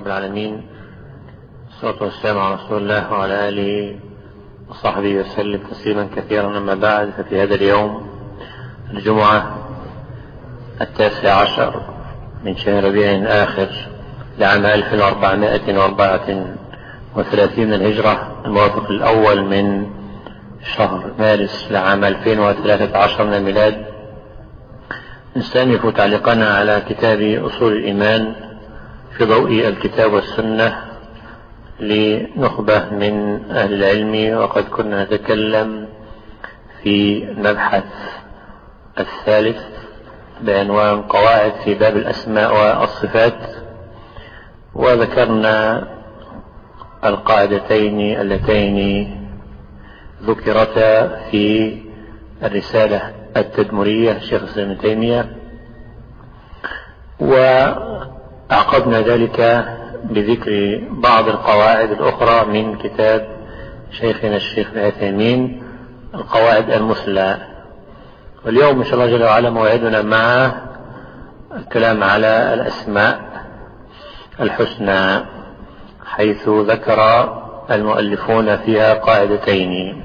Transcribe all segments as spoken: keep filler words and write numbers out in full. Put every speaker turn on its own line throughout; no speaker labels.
رب العالمين، والصلاة والسلام على رسول الله وعلى آله وصحبه وسلم تسليما كثيرا. أما بعد، ففي هذا اليوم الجمعة التاسع عشر من شهر ربيع الآخر لعام ألف وأربعمائة وأربعة وثلاثين الهجرة، الموافق الأول من شهر مارس لعام ألفين وثلاثة عشر من الميلاد، نستأنف تعليقنا على كتاب أصول الإيمان في ضوء الكتاب والسنة لنخبة من أهل العلم. وقد كنا نتكلم في المبحث الثالث بعنوان قواعد في باب الأسماء والصفات، وذكرنا القاعدتين اللتين ذكرتا في الرسالة التدمرية شيخ الإسلام ابن تيمية، وأعقبنا ذلك بذكر بعض القواعد الأخرى من كتاب شيخنا الشيخ ابن عثيمين، القواعد المثلى. واليوم إن شاء الله جل وعلا موعدنا مع الكلام على الأسماء الحسنى، حيث ذكر المؤلفون فيها قاعدتين،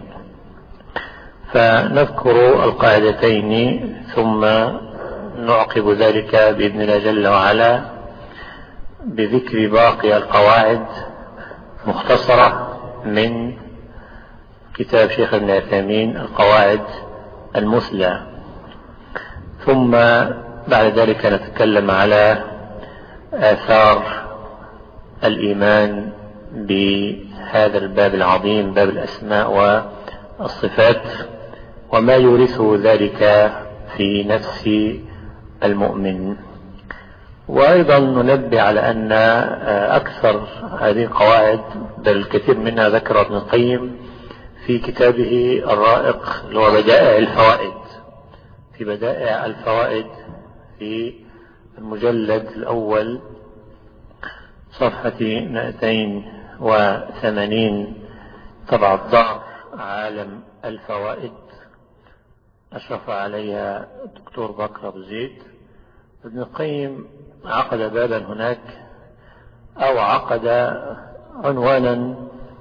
فنذكر القاعدتين ثم نعقب ذلك بإذن الله جل وعلا بذكر باقي القواعد مختصرة من كتاب شيخ ابن عثيمين القواعد المثلى. ثم بعد ذلك نتكلم على آثار الإيمان بهذا الباب العظيم، باب الأسماء والصفات، وما يورث ذلك في نفس المؤمن. وأيضا ننبه على أن أكثر هذه القواعد، بل الكثير منها ذكر ابن القيم في كتابه الرائق اللي هو بدائع الفوائد، في بدائع الفوائد في المجلد الأول صفحة مئتين وثمانين، طبعة دار عالم الفوائد، أشرف عليها الدكتور بكر أبو زيد. ابن القيم عقد بابا هناك، أو عقد عنوانا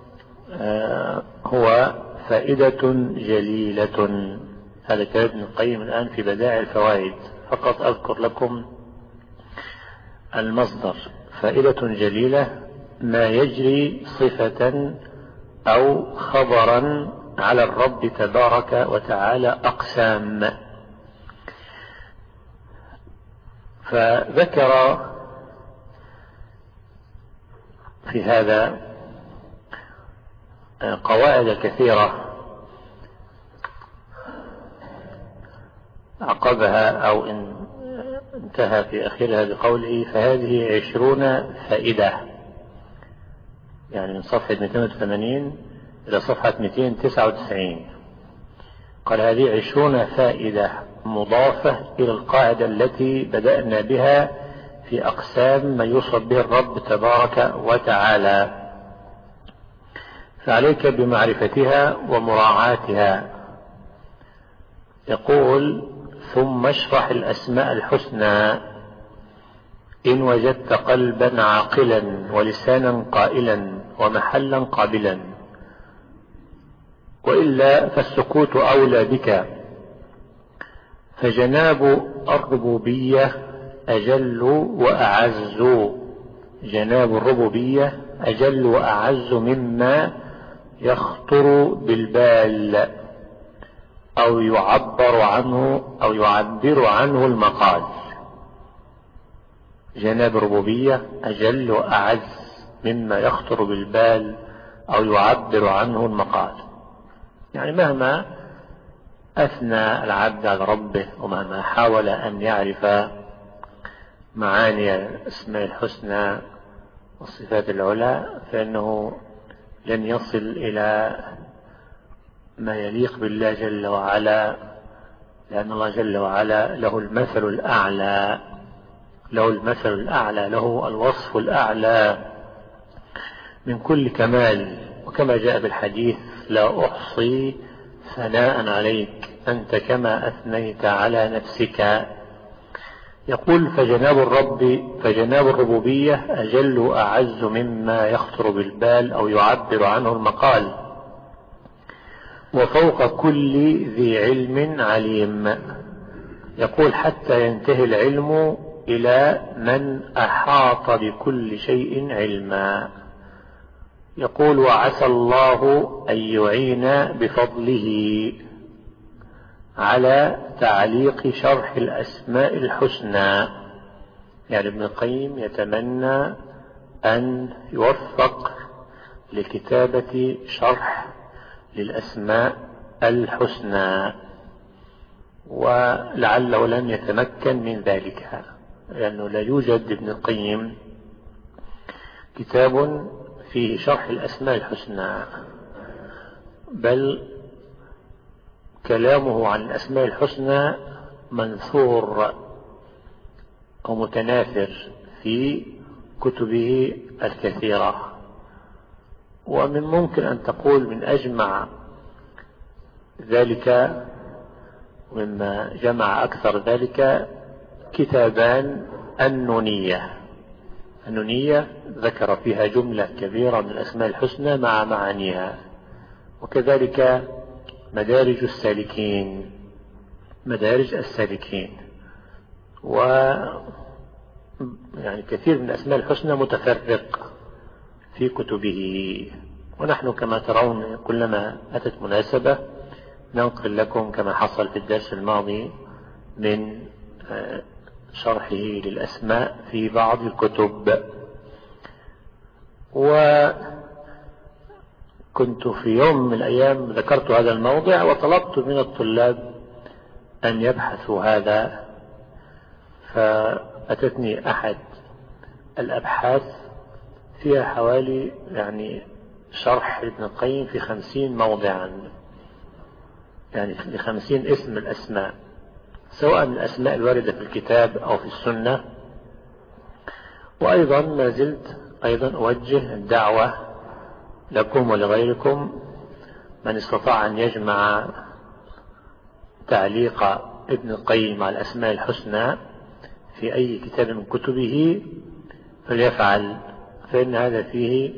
هو فائدة جليلة. هذا كلام ابن القيم الآن في بدائع الفوائد، فقط أذكر لكم المصدر: فائدة جليلة ما يجري صفة أو خبرا على الرب تبارك وتعالى أقسام. فذكر في هذا قواعد كثيرة عقبها أو إن انتهى في أخيرها بقوله: فهذه عشرون فائدة، يعني من صفحة مئتين وثمانين إلى صفحة مئتين وتسعة وتسعين. قال: هذه عشرون فائدة مضافة إلى القاعدة التي بدأنا بها في أقسام ما يوصف به الرب تبارك وتعالى، فعليك بمعرفتها ومراعاتها. يقول: ثم اشرح الأسماء الحسنى إن وجدت قلبا عاقلا ولسانا قائلا ومحلا قابلا، وإلا فالسكوت أولى بك، فجناب الربوبية أجل وأعز. جناب الربوبية أجل وأعز مما يخطر بالبال أو يعبر عنه أو يعبر عنه المقال. جناب الربوبية أجل وأعز مما يخطر بالبال أو يعبر عنه المقال. يعني مهما أثنى العبد على ربه ومهما حاول أن يعرف معاني الأسماء الحسنى والصفات العلى، فإنه لن يصل إلى ما يليق بالله جل وعلا، لأن الله جل وعلا له المثل الأعلى، له المثل الأعلى، له الوصف الأعلى من كل كمال. وكما جاء بالحديث: لا أحصي ثناء عليك أنت كما أثنيت على نفسك. يقول فجناب الرب فجناب الربوبية أجل وأعز مما يخطر بالبال أو يعبر عنه المقال، وفوق كل ذي علم عليم. يقول حتى ينتهي العلم إلى من أحاط بكل شيء علما. يقول وعسى الله أن يعين بفضله على تعليق شرح الأسماء الحسنى. يعني ابن القيم يتمنى أن يوفق لكتابة شرح للأسماء الحسنى، ولعله لم يتمكن من ذلك، لأنه لا يوجد ابن القيم كتاب فيه شرح الأسماء الحسنى، بل كلامه عن الأسماء الحسنى منثور أو متناثر في كتبه الكثيرة. ومن ممكن أن تقول من أجمع ذلك مما جمع أكثر ذلك كتابان النونية. النونية ذكر فيها جملة كبيرة من الأسماء الحسنى مع معانيها، وكذلك مدارج السالكين مدارج السالكين و يعني كثير من الأسماء الحسنى متفرق في كتبه. ونحن كما ترون كلما أتت مناسبة ننقل لكم كما حصل في الدرس الماضي من شرحه للأسماء في بعض الكتب. وكنت في يوم من الأيام ذكرت هذا الموضع وطلبت من الطلاب أن يبحثوا هذا، فأتتني أحد الأبحاث فيها حوالي يعني شرح ابن القيم في خمسين موضعا، يعني لخمسين اسم الأسماء، سواء من الأسماء الواردة في الكتاب أو في السنة. وأيضا ما زلت أيضا أوجه الدعوة لكم ولغيركم من استطاع أن يجمع تعليق ابن القيم على الأسماء الحسنى في أي كتاب من كتبه فليفعل، فإن هذا فيه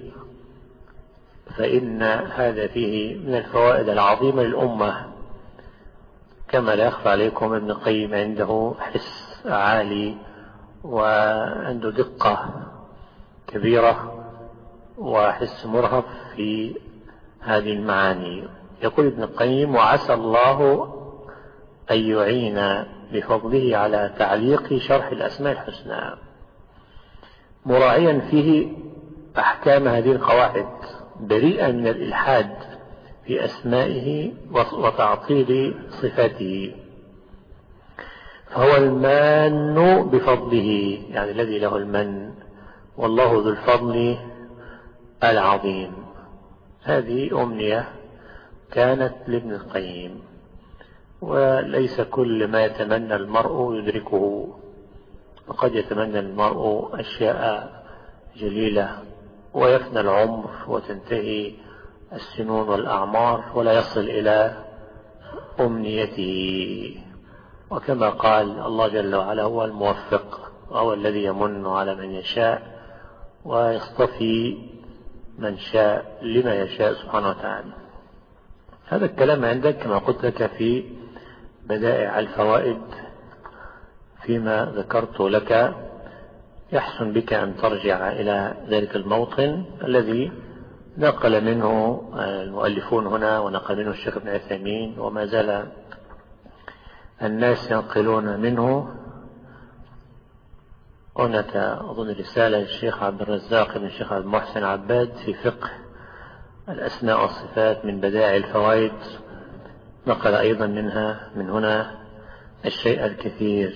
فإن هذا فيه من الفوائد العظيمة للأمة. كما لا يخفى عليكم ابن القيم عنده حس عالي وعنده دقة كبيرة وحس مرهف في هذه المعاني. يقول ابن القيم وعسى الله أن يعين بفضله على تعليق شرح الأسماء الحسنى، مراعيا فيه أحكام هذه القواعد، بريئا من الإلحاد في أسمائه وتعطيل صفاته. فهو المان بفضله، يعني الذي له المن، والله ذو الفضل العظيم. هذه أمنية كانت لابن القيم، وليس كل ما يتمنى المرء يدركه، وقد يتمنى المرء أشياء جليلة ويفنى العمر وتنتهي السنون والأعمار ولا يصل إلى أمنيته. وكما قال الله جل وعلا هو الموفق، وهو الذي يمن على من يشاء ويصطفي من شاء لما يشاء سبحانه وتعالى. هذا الكلام عندك كما قلت لك في بدائع الفوائد فيما ذكرت لك. يحسن بك أن ترجع إلى ذلك الموطن الذي نقل منه المؤلفون هنا، ونقل منه الشيخ ابن عثيمين، وما زال الناس ينقلون منه. هناك أظن رسالة للشيخ عبد الرزاق بن الشيخ عبد المحسن عباد في فقه الأسماء والصفات من بدائع الفوائد، نقل أيضا منها من هنا الشيء الكثير.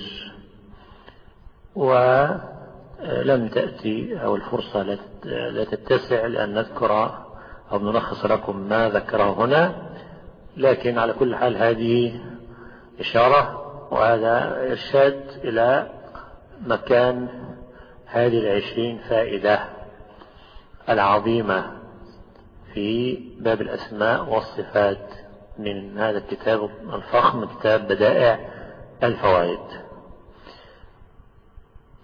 ولم تأتي أو الفرصة لا تتسع لأن نذكر أو نلخص لكم ما ذكره هنا، لكن على كل حال هذه إشارة وهذا إرشاد إلى مكان هذه العشرين فائدة العظيمة في باب الأسماء والصفات من هذا الكتاب الفخم، كتاب بدائع الفوائد.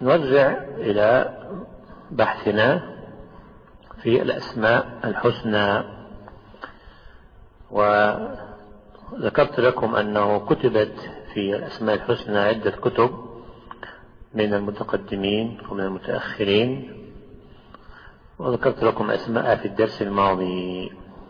نرجع إلى بحثنا في الأسماء الحسنى، وذكرت لكم أنه كتبت في الأسماء الحسنى عدة كتب من المتقدمين ومن المتأخرين، وذكرت لكم أسماء في الدرس الماضي.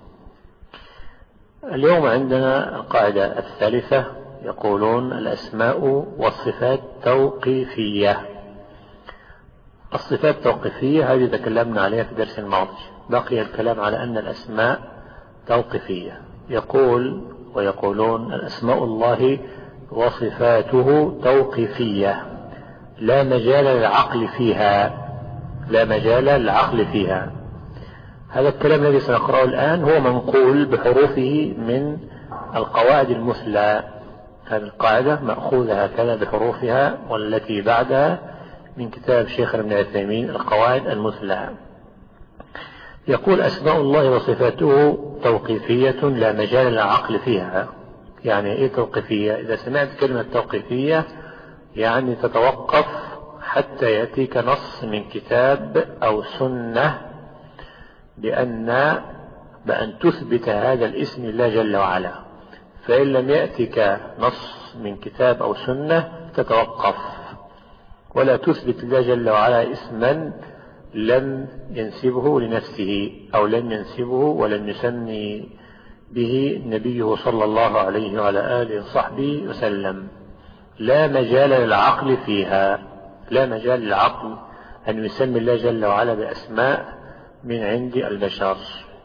اليوم عندنا القاعدة الثالثة، يقولون الأسماء والصفات توقيفية. الصفات توقيفية هذه تكلمنا عليها في الدرس الماضي، بقي الكلام على أن الأسماء توقيفية. يقول ويقولون الأسماء الله وصفاته توقيفية، لا مجال للعقل فيها، لا مجال للعقل فيها. هذا الكلام الذي سنقرأه الآن هو منقول بحروفه من القواعد المثلى. هذه القاعدة مأخوذة هكذا بحروفها، والتي بعدها من كتاب شيخ ابن عثيمين القواعد المثلى. يقول أسماء الله وصفاته توقيفية لا مجال للعقل فيها. يعني إيه توقيفية؟ إذا سمعت كلمة توقيفية يعني تتوقف حتى يأتيك نص من كتاب أو سنة بأن بأن تثبت هذا الاسم لله جل وعلا. فإن لم يأتك نص من كتاب أو سنة تتوقف، ولا تثبت لله جل وعلا اسما لم ينسبه لنفسه أو لم ينسبه ولم يسمي به نبيه صلى الله عليه وعلى آله وصحبه وسلم. لا مجال للعقل فيها، لا مجال للعقل أن يسمي الله جل وعلا بأسماء من عند البشر.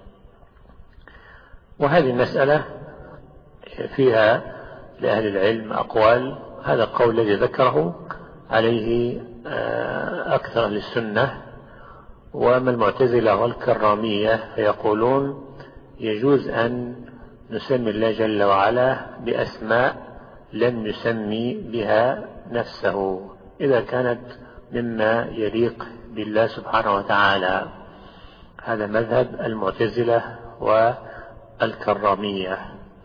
وهذه المسألة فيها لأهل العلم أقوال. هذا القول الذي ذكره عليه أكثر للسنة، وما المعتزلة والكرامية فيقولون يجوز أن نسمي الله جل وعلا بأسماء لم يسمي بها نفسه إذا كانت مما يليق بالله سبحانه وتعالى. هذا مذهب المعتزلة والكرامية.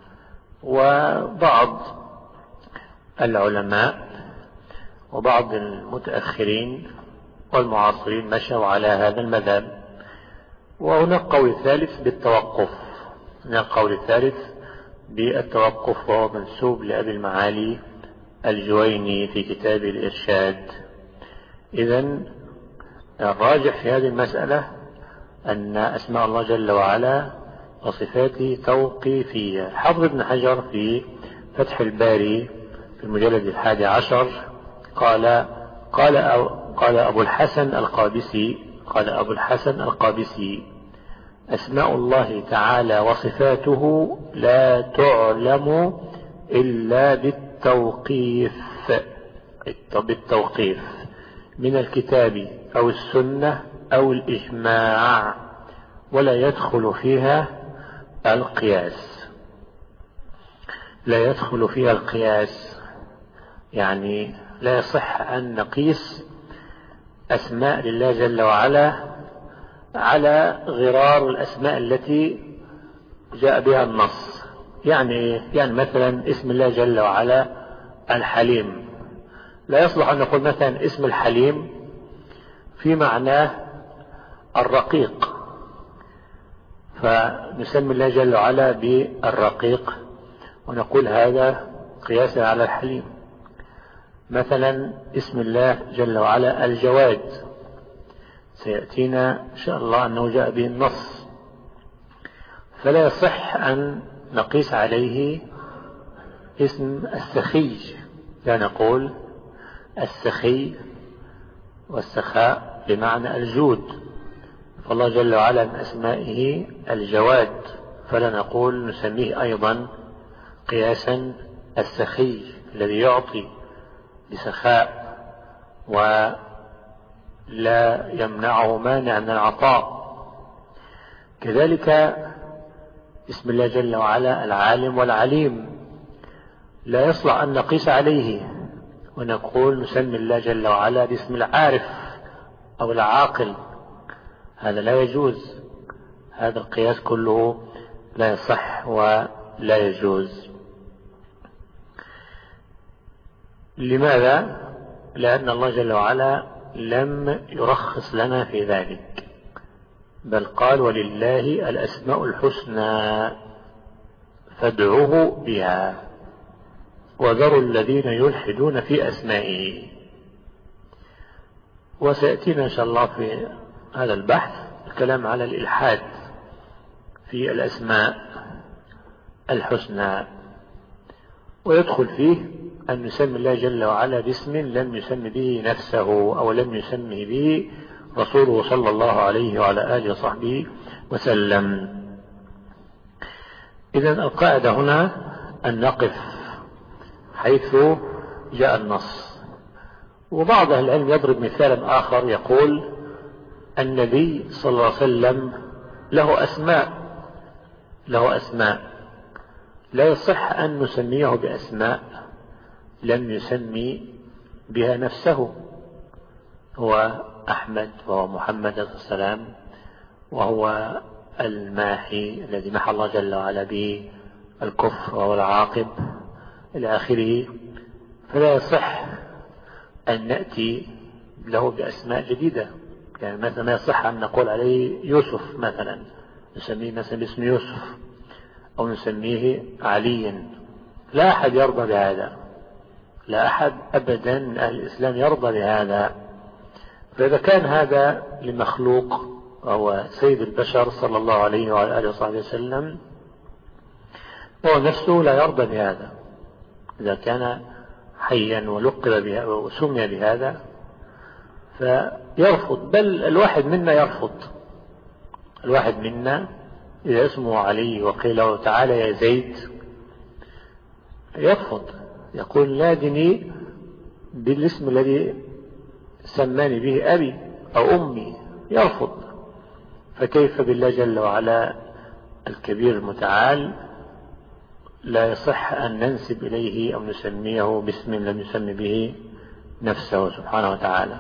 وبعض العلماء وبعض المتأخرين والمعاصرين مشوا على هذا المذهب. وهناك قول ثالث بالتوقف، هناك قول ثالث بالتوقف، وهو منسوب لأبي المعالي الجويني في كتاب الإرشاد. إذن الراجح في هذه المسألة أن أسماء الله جل وعلا وصفاته توقيفية. حافظ ابن حجر في فتح الباري في المجلد الحادي عشر قال قال أو قال أبو الحسن القابسي قال أبو الحسن القابسي أسماء الله تعالى وصفاته لا تعلم إلا بالتوقيف بالتوقيف من الكتاب أو السنة أو الإجماع، ولا يدخل فيها القياس. لا يدخل فيها القياس يعني لا يصح أن نقيس أسماء لله جل وعلا على غرار الأسماء التي جاء بها النص. يعني يعني مثلا اسم الله جل وعلا الحليم، لا يصلح أن نقول مثلا اسم الحليم في معناه الرقيق فنسمي الله جل وعلا بالرقيق ونقول هذا قياسا على الحليم. مثلا اسم الله جل وعلا الجواد، سيأتينا إن شاء الله أنه جاء به النص، فلا يصح أن نقيس عليه اسم السخي، لا نقول السخي والسخاء بمعنى الجود، فالله جل وعلا من أسمائه الجواد، فلا نقول نسميه أيضا قياسا السخي الذي يعطي بسخاء ولا يمنعه مانع من العطاء. كذلك اسم الله جل وعلا العالم والعليم، لا يصلح أن نقيس عليه ونقول نسمي الله جل وعلا باسم العارف أو العاقل، هذا لا يجوز، هذا القياس كله لا يصح ولا يجوز. لماذا؟ لأن الله جل وعلا لم يرخص لنا في ذلك، بل قال ولله الأسماء الحسنى فادعوه بها وذروا الذين يلحدون في أسمائه. وسيأتينا إن شاء الله في هذا البحث الكلام على الإلحاد في الأسماء الحسنى، ويدخل فيه أن نسمي الله جل وعلا باسم لم يسمي به نفسه أو لم يسمي به رسوله صلى الله عليه وعلى آله وصحبه وسلم. إذن القاعدة هنا أن نقف حيث جاء النص. وبعض أهل العلم يضرب مثالا آخر يقول النبي صلى الله عليه وسلم له أسماء له أسماء لا يصح أن نسميه بأسماء لم يسمي بها نفسه. هو أحمد وهو محمد صلى الله عليه وسلم، وهو الماحي الذي محى الله جل وعلا به الكفر وهو العاقب إلى آخره. فلا يصح أن نأتي له بأسماء جديدة. يعني مثلا ما يصح أن نقول عليه يوسف مثلا، نسميه مثلا باسم يوسف أو نسميه عليا. لا أحد يرضى بهذا، لا أحد أبدا من أهل الإسلام يرضى بهذا. فإذا كان هذا لمخلوق وهو سيد البشر صلى الله عليه وعلى آله وصحبه وسلم، هو نفسه لا يرضى بهذا. إذا كان حيا ولقب بها وسمي بهذا فيرفض، بل الواحد منا يرفض. الواحد منا إذا اسمه علي وقيل له تعالى يا زيد يرفض، يقول نادني بالاسم الذي سماني به أبي أو أمي، يرفض. فكيف بالله جل وعلا الكبير المتعال لا يصح أن ننسب إليه أو نسميه باسم لم يسمي به نفسه سبحانه وتعالى.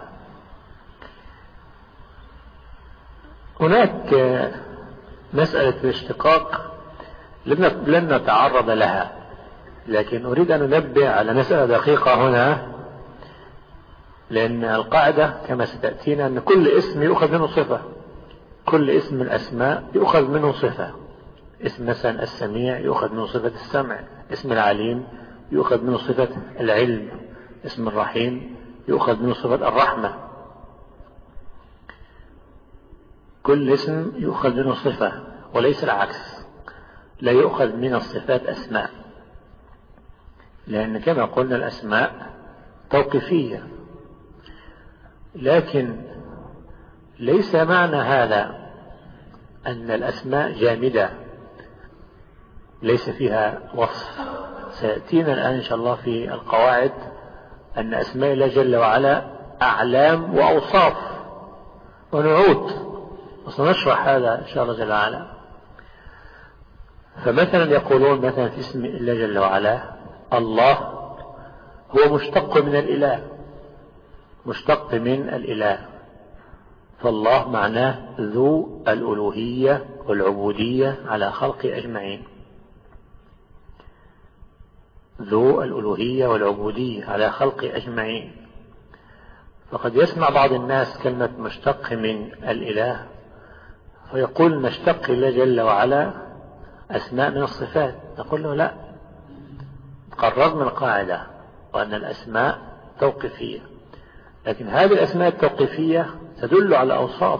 هناك مسألة الاشتقاق لن نتعرض لها، لكن أريد أن ننبه على مسألة دقيقة هنا، لأن القاعدة كما ستأتينا أن كل اسم يؤخذ منه صفة. كل اسم من الأسماء يؤخذ منه صفة. اسم مثلا السميع يؤخذ منه صفة السمع، اسم العليم يؤخذ منه صفة العلم، اسم الرحيم يؤخذ منه صفة الرحمة. كل اسم يؤخذ منه صفة وليس العكس، لا يؤخذ من الصفات أسماء، لأن كما قلنا الأسماء توقيفية. لكن ليس معنى هذا أن الأسماء جامدة ليس فيها وصف. سيأتينا الآن إن شاء الله في القواعد أن أسماء الله جل وعلا أعلام وأوصاف ونعوت، وسنشرح هذا إن شاء الله جل وعلا. فمثلا يقولون مثلا في اسم الله جل وعلا الله هو مشتق من الإله، مشتق من الإله. فالله معناه ذو الألوهية والعبودية على خلق أجمعين، ذو الألوهية والعبودية على خلق أجمعين. فقد يسمع بعض الناس كلمة مشتق من الإله فيقول مشتق الله جل وعلا أسماء من الصفات. نقول له لا، قررنا القاعدة وأن الأسماء توقيفية، لكن هذه الأسماء التوقيفية تدل على أوصاف،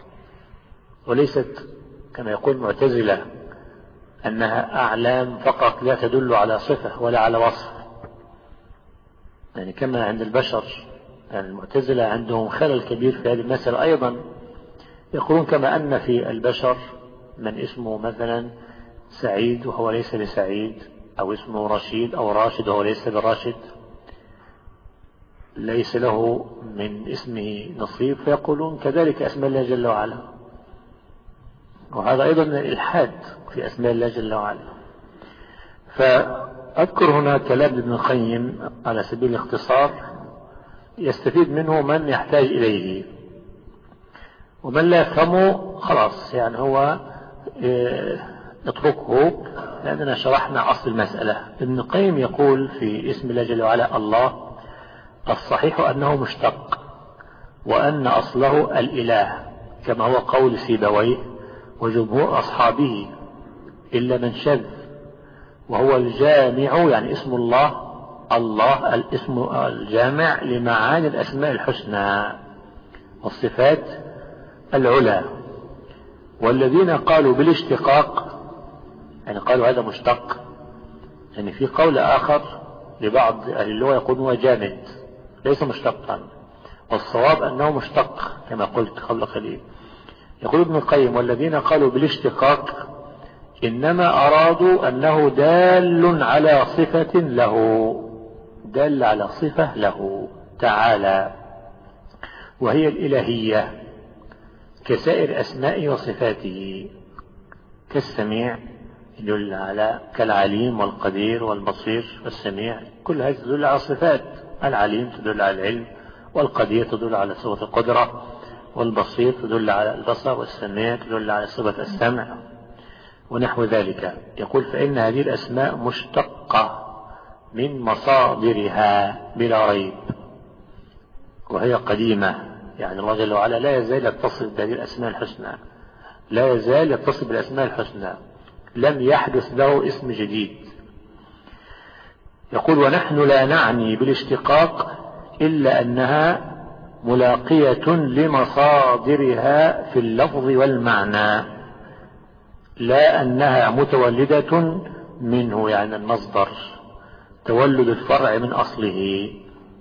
وليست كما يقول المعتزلة أنها أعلام فقط لا تدل على صفة ولا على وصف. يعني كما عند البشر، يعني المعتزلة عندهم خلل كبير في هذه المسألة أيضا. يقولون كما أن في البشر من اسمه مثلا سعيد وهو ليس بسعيد، أو اسمه رشيد أو راشد وهو ليس براشد، ليس له من اسمه نصيب، فيقولون كذلك أسماء الله جل وعلا. وهذا أيضا الإلحاد في أسماء الله جل وعلا. فأذكر هنا كلام ابن القيم على سبيل الاختصار يستفيد منه من يحتاج إليه، ومن لا يفهمه خلاص يعني هو نتركه، لأننا شرحنا أصل المسألة. ابن القيم يقول في اسم الله جل وعلا الله الصحيح أنه مشتق، وأن أصله الإله كما هو قول سيبويه وجمهور أصحابه إلا من شذ، وهو الجامع يعني اسم الله الله الاسم الجامع لمعاني الأسماء الحسنى والصفات العلى. والذين قالوا بالاشتقاق يعني قالوا هذا مشتق، يعني في قول آخر لبعض أهل اللغة يقول هو جامد ليس مشتقا، والصواب أنه مشتق كما قلت قبل قليل. يقول ابن القيم والذين قالوا بالاشتقاق إنما أرادوا أنه دال على صفة له، دال على صفة له تعالى وهي الإلهية كسائر أسمائه وصفاته، كالسميع يدل على كالعليم والقدير والبصير والسميع، كل هذه تدل على صفات. العليم تدل على العلم، والقدير تدل على صفة القدرة، والبصير تدل على البصر، والسميع تدل على صفة السمع ونحو ذلك. يقول فإن هذه الأسماء مشتقة من مصادرها بلا ريب، وهي قديمة، يعني الله جل وعلا لا يزال يتصف بهذه الأسماء الحسنى، لا يزال يتصف بالأسماء الحسنى، لم يحدث له اسم جديد. يقول ونحن لا نعني بالاشتقاق إلا أنها ملاقية لمصادرها في اللفظ والمعنى، لا أنها متولدة منه، يعني المصدر تولد الفرع من أصله.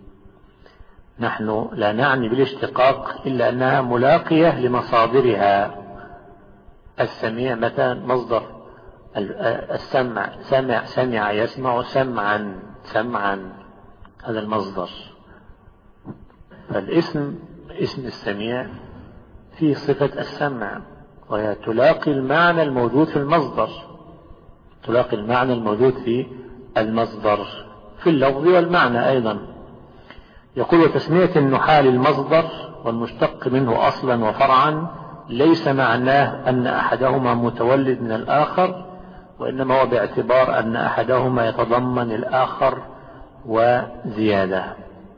نحن لا نعني بالاشتقاق إلا أنها ملاقية لمصادرها. السميع مثلا مصدر السمع، سمع سمع يسمع سمعا سمعا، هذا المصدر. فالاسم اسم السميع فيه صفة السمع، وهي تلاقي المعنى الموجود في المصدر، تلاقي المعنى الموجود في المصدر في اللفظ والمعنى أيضا. يقول وتسمية النحاة للمصدر والمشتق منه أصلا وفرعا ليس معناه أن أحدهما متولد من الآخر، وإنما هو باعتبار أن أحدهما يتضمن الآخر وزيادة.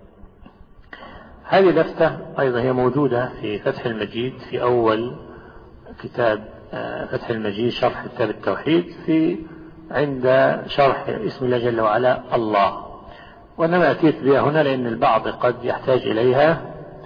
هذه لفتة أيضا هي موجودة في فتح المجيد في أول كتاب فتح المجيد شرح كتاب التوحيد، في عند شرح اسم الله جل وعلا الله، وإنما أتيت بها هنا لأن البعض قد يحتاج إليها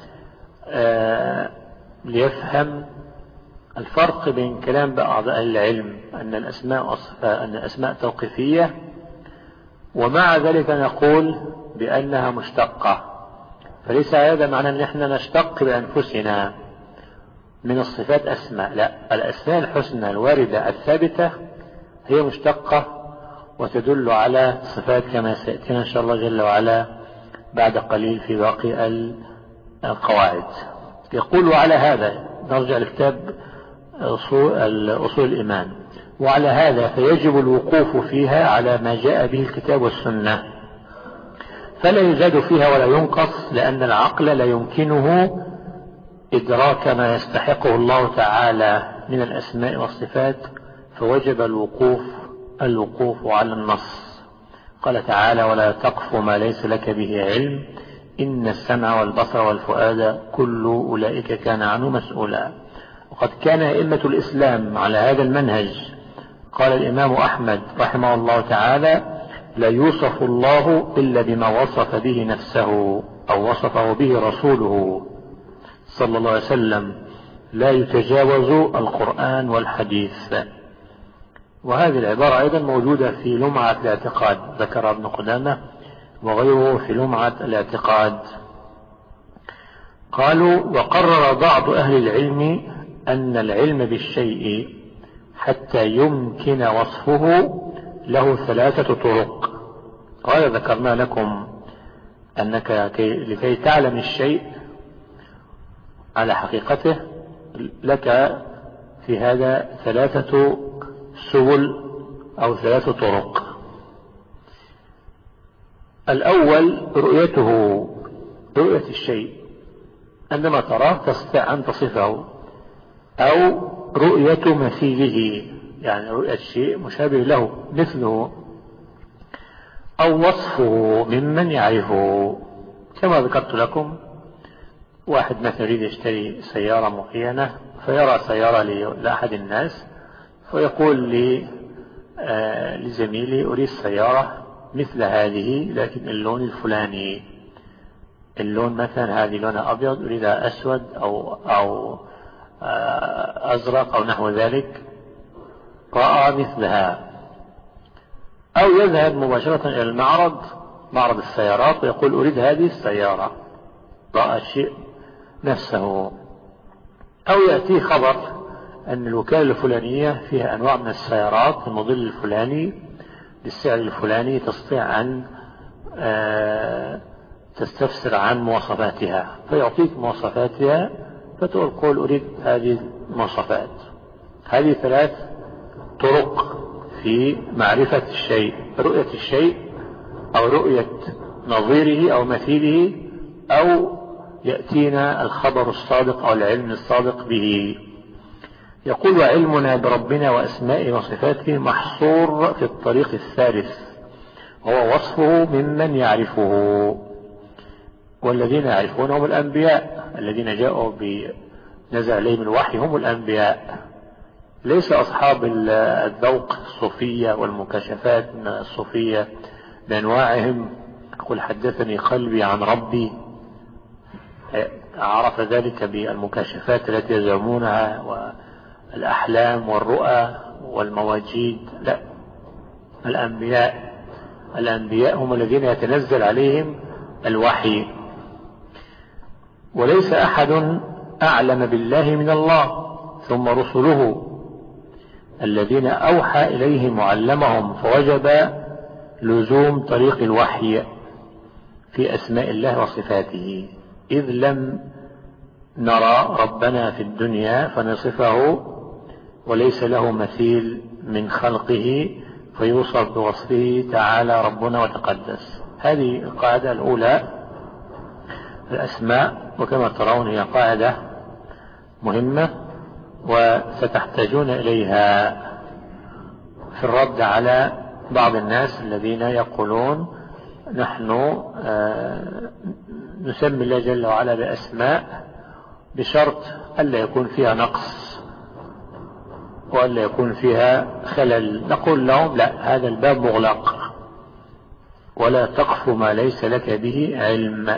ليفهم الفرق بين كلام بعض أهل العلم أن الأسماء أن الأسماء توقيفية، ومع ذلك نقول بأنها مشتقة. فليس هذا معنى أن احنا نشتق بأنفسنا من الصفات أسماء، لا، الأسماء الحسنى الواردة الثابتة هي مشتقة وتدل على صفات كما سيأتينا إن شاء الله جل وعلا بعد قليل في باقي القواعد. يقول على هذا، نرجع لكتاب أصول, أصول الإيمان، وعلى هذا فيجب الوقوف فيها على ما جاء به الكتاب والسنة، فلا يزاد فيها ولا ينقص، لأن العقل لا يمكنه إدراك ما يستحقه الله تعالى من الأسماء والصفات، فوجب الوقوف الوقوف على النص. قال تعالى ولا تقف ما ليس لك به علم إن السمع والبصر والفؤاد كل أولئك كان عنه مسؤولا. وقد كان أئمة الإسلام على هذا المنهج. قال الإمام أحمد رحمه الله تعالى لا يوصف الله إلا بما وصف به نفسه أو وصفه به رسوله صلى الله عليه وسلم، لا يتجاوز القرآن والحديث. وهذه العبارة أيضا موجودة في لمعة الاعتقاد، ذكر ابن قدامة وغيره في لمعة الاعتقاد. قالوا وقرر بعض أهل العلم أن العلم بالشيء حتى يمكن وصفه له ثلاثة طرق. قال ذكرنا لكم أنك لكي تعلم الشيء على حقيقته لك في هذا ثلاثة سبل أو ثلاثة طرق. الأول رؤيته، رؤية الشيء عندما تراه تستطيع أن تصفه، أو رؤية مثيله يعني رؤية شيء مشابه له مثله، أو وصفه ممن يعرفه كما ذكرت لكم واحد مثلا يريد يشتري سيارة معينة فيرى سيارة لأحد الناس فيقول لي آه لزميلي أريد سيارة مثل هذه لكن اللون الفلاني، اللون مثلا هذه لونها أبيض أريدها أسود أو, أو آه أزرق أو نحو ذلك، رأى مثلها. أو يذهب مباشرة إلى المعرض، معرض السيارات، ويقول أريد هذه السيارة، رأى الشيء نفسه. أو يأتي خبر أن الوكالة الفلانية فيها أنواع من السيارات الموديل الفلاني بالسعر الفلاني، تستطيع أن تستفسر عن مواصفاتها، فيعطيك مواصفاتها فتقول أريد هذه المواصفات. هذه ثلاث طرق في معرفة الشيء: رؤية الشيء أو رؤية نظيره أو مثيله، أو يأتينا الخبر الصادق أو العلم الصادق به. يقول: وعلمنا بربنا وأسمائه وصفاته محصور في الطريق الثالث، هو وصفه ممن يعرفه، والذين يعرفونه هم الأنبياء الذين جاءوا بنزع عليهم الوحي، هم الأنبياء، ليس أصحاب الذوق الصوفية والمكاشفات الصوفية بأنواعهم. يقول: حدثني قلبي عن ربي، عرف ذلك بالمكاشفات التي يزعمونها والأحلام والرؤى والمواجيد. لا، الأنبياء الأنبياء هم الذين يتنزل عليهم الوحي. وليس أحد أعلم بالله من الله، ثم رسله الذين أوحى إليهم وعلمهم، فوجب لزوم طريق الوحي في أسماء الله وصفاته، إذ لم نرى ربنا في الدنيا فنصفه وليس له مثيل من خلقه فيوصف بوصفه تعالى ربنا وتقدس. هذه القاعدة الأولى الأسماء، وكما ترون هي قاعدة مهمة وستحتاجون إليها في الرد على بعض الناس الذين يقولون نحن نسمي الله جل وعلا بأسماء بشرط ألا يكون فيها نقص وألا يكون فيها خلل. نقول لهم: لا، هذا الباب مغلق، ولا تقف ما ليس لك به علم.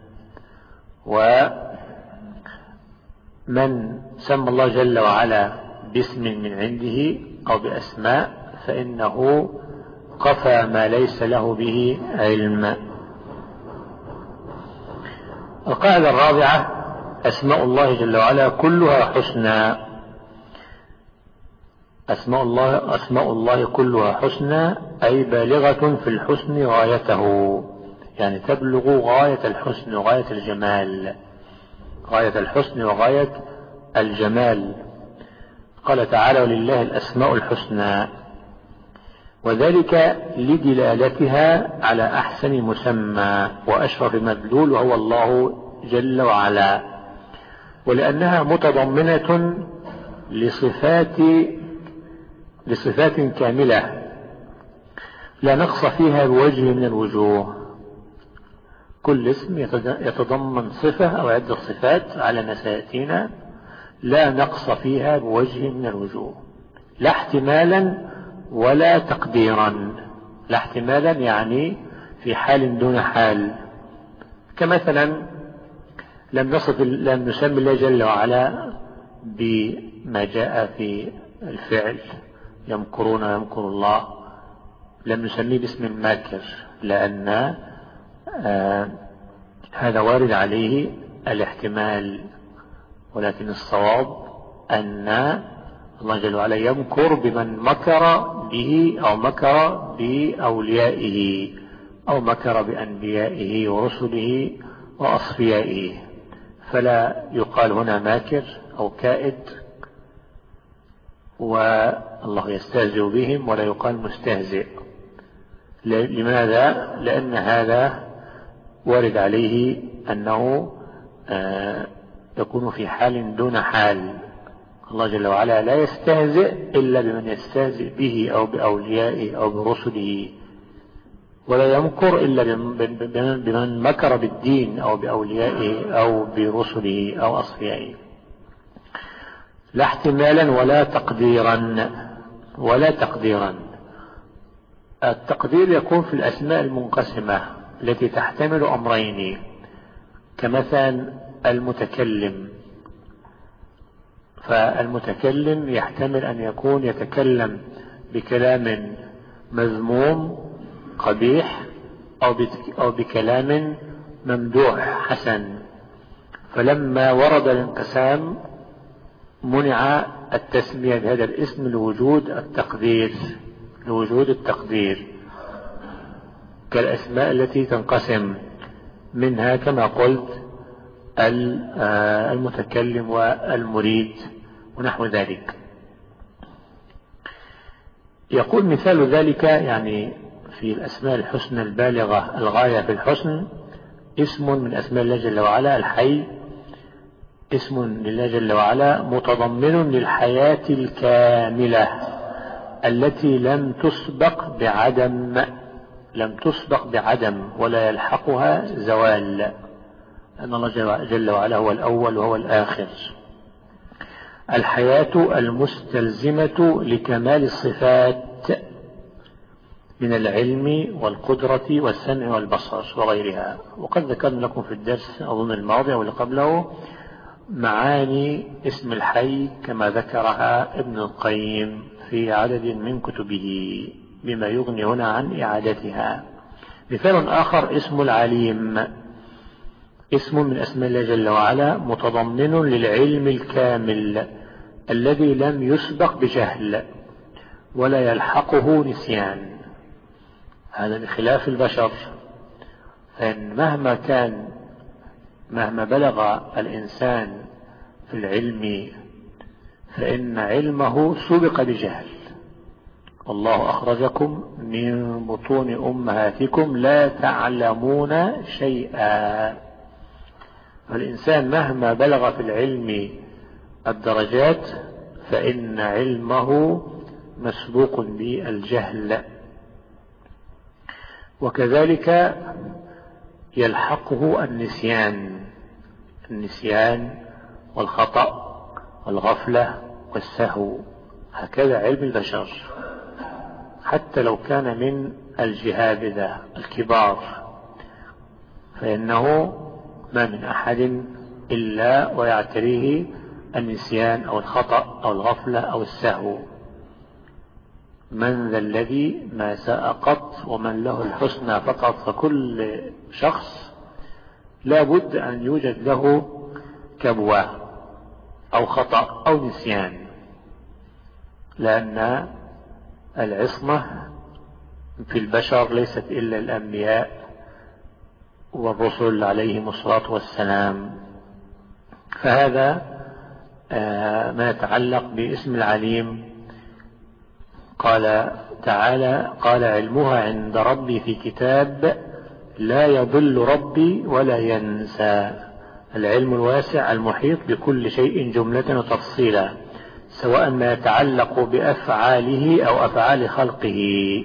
ومن سمى الله جل وعلا باسم من عنده أو بأسماء فإنه قفى ما ليس له به علم. القاعدة الرابعة: أسماء الله جل وعلا كلها حسنى. أسماء الله, أسماء الله كلها حسنى، أي بالغة في الحسن غايته، يعني تبلغ غاية الحسن وغاية الجمال، غاية الحسن وغاية الجمال. قال تعالى: ولله الأسماء الحسنى، وذلك لدلالتها على أحسن مسمى وأشرف مدلول، وهو الله جل وعلا، ولأنها متضمنة لصفات لصفات كاملة لا نقص فيها بوجه من الوجوه. كل اسم يتضمن صفة أو عدة صفات على ما سيأتينا، لا نقص فيها بوجه من الوجوه، لا احتمالا ولا تقديرا. لا احتمالا يعني في حال دون حال، كمثلا لم نصف لم نسمي الله جل وعلا بما جاء في الفعل يمكرون يمكر الله، لم نسميه باسم الماكر، لأن آه هذا وارد عليه الاحتمال، ولكن الصواب أن الله جل وعلا يمكر بمن مكر به أو مكر بأوليائه أو مكر بأنبيائه ورسله وأصفيائه، فلا يقال هنا ماكر أو كائد والله يستهزئ بهم، ولا يقال مستهزئ. لماذا؟ لأن هذا وارد عليه أنه يكون في حال دون حال. الله جل وعلا لا يستهزئ إلا بمن يستهزئ به أو بأوليائه أو برسله، ولا يمكر إلا بمن مكر بالدين أو بأوليائه أو برسله أو أصفيائه. لا احتمالا ولا تقديرا ولا تقديرا. التقدير يكون في الأسماء المنقسمة التي تحتمل أمرين، كمثلا المتكلم، فالمتكلم يحتمل أن يكون يتكلم بكلام مذموم قبيح أو بكلام ممدوح حسن، فلما ورد الانقسام منع التسمية بهذا الاسم لوجود التقدير لوجود التقدير كالأسماء التي تنقسم منها كما قلت المتكلم والمريد ونحو ذلك. يقول مثال ذلك يعني في الأسماء الحسنى البالغة الغاية في الحسن، اسم من أسماء الله جل وعلا الحي، اسم لله جل وعلا متضمن للحياة الكاملة التي لم تسبق بعدم لم تسبق بعدم ولا يلحقها زوال، أن الله جل وعلا هو الأول وهو الآخر. الحياة المستلزمة لكمال الصفات من العلم والقدرة والسمع والبصر وغيرها. وقد ذكرنا لكم في الدرس أظن الماضي أو اللي قبله معاني اسم الحي كما ذكرها ابن القيم في عدد من كتبه بما يغني هنا عن إعادتها. مثال آخر اسم العليم، اسم من أسماء الله جل وعلا متضمن للعلم الكامل الذي لم يسبق بجهل ولا يلحقه نسيان. هذا بخلاف البشر، فإن مهما كان مهما بلغ الإنسان في العلم فإن علمه سبق بجهل. والله أخرجكم من بطون أمهاتكم لا تعلمون شيئا. فالإنسان مهما بلغ في العلم الدرجات فإن علمه مسبوق بالجهل، وكذلك يلحقه النسيان النسيان والخطأ والغفلة والسهو. هكذا علم البشر حتى لو كان من الجهابذة الكبار، فإنه ما من أحد إلا ويعتريه النسيان أو الخطأ أو الغفلة أو السهو. من ذا الذي ما ساء قط ومن له الحسنى فقط، فكل شخص لا بد أن يوجد له كبوة أو خطأ أو نسيان، لأن العصمة في البشر ليست إلا الأنبياء والرسل عليهم الصلاة والسلام. فهذا ما يتعلق باسم العليم. قال تعالى: قال علمها عند ربي في كتاب لا يضل ربي ولا ينسى. العلم الواسع المحيط بكل شيء جملة وتفصيلا، سواء ما يتعلق بأفعاله أو أفعال خلقه.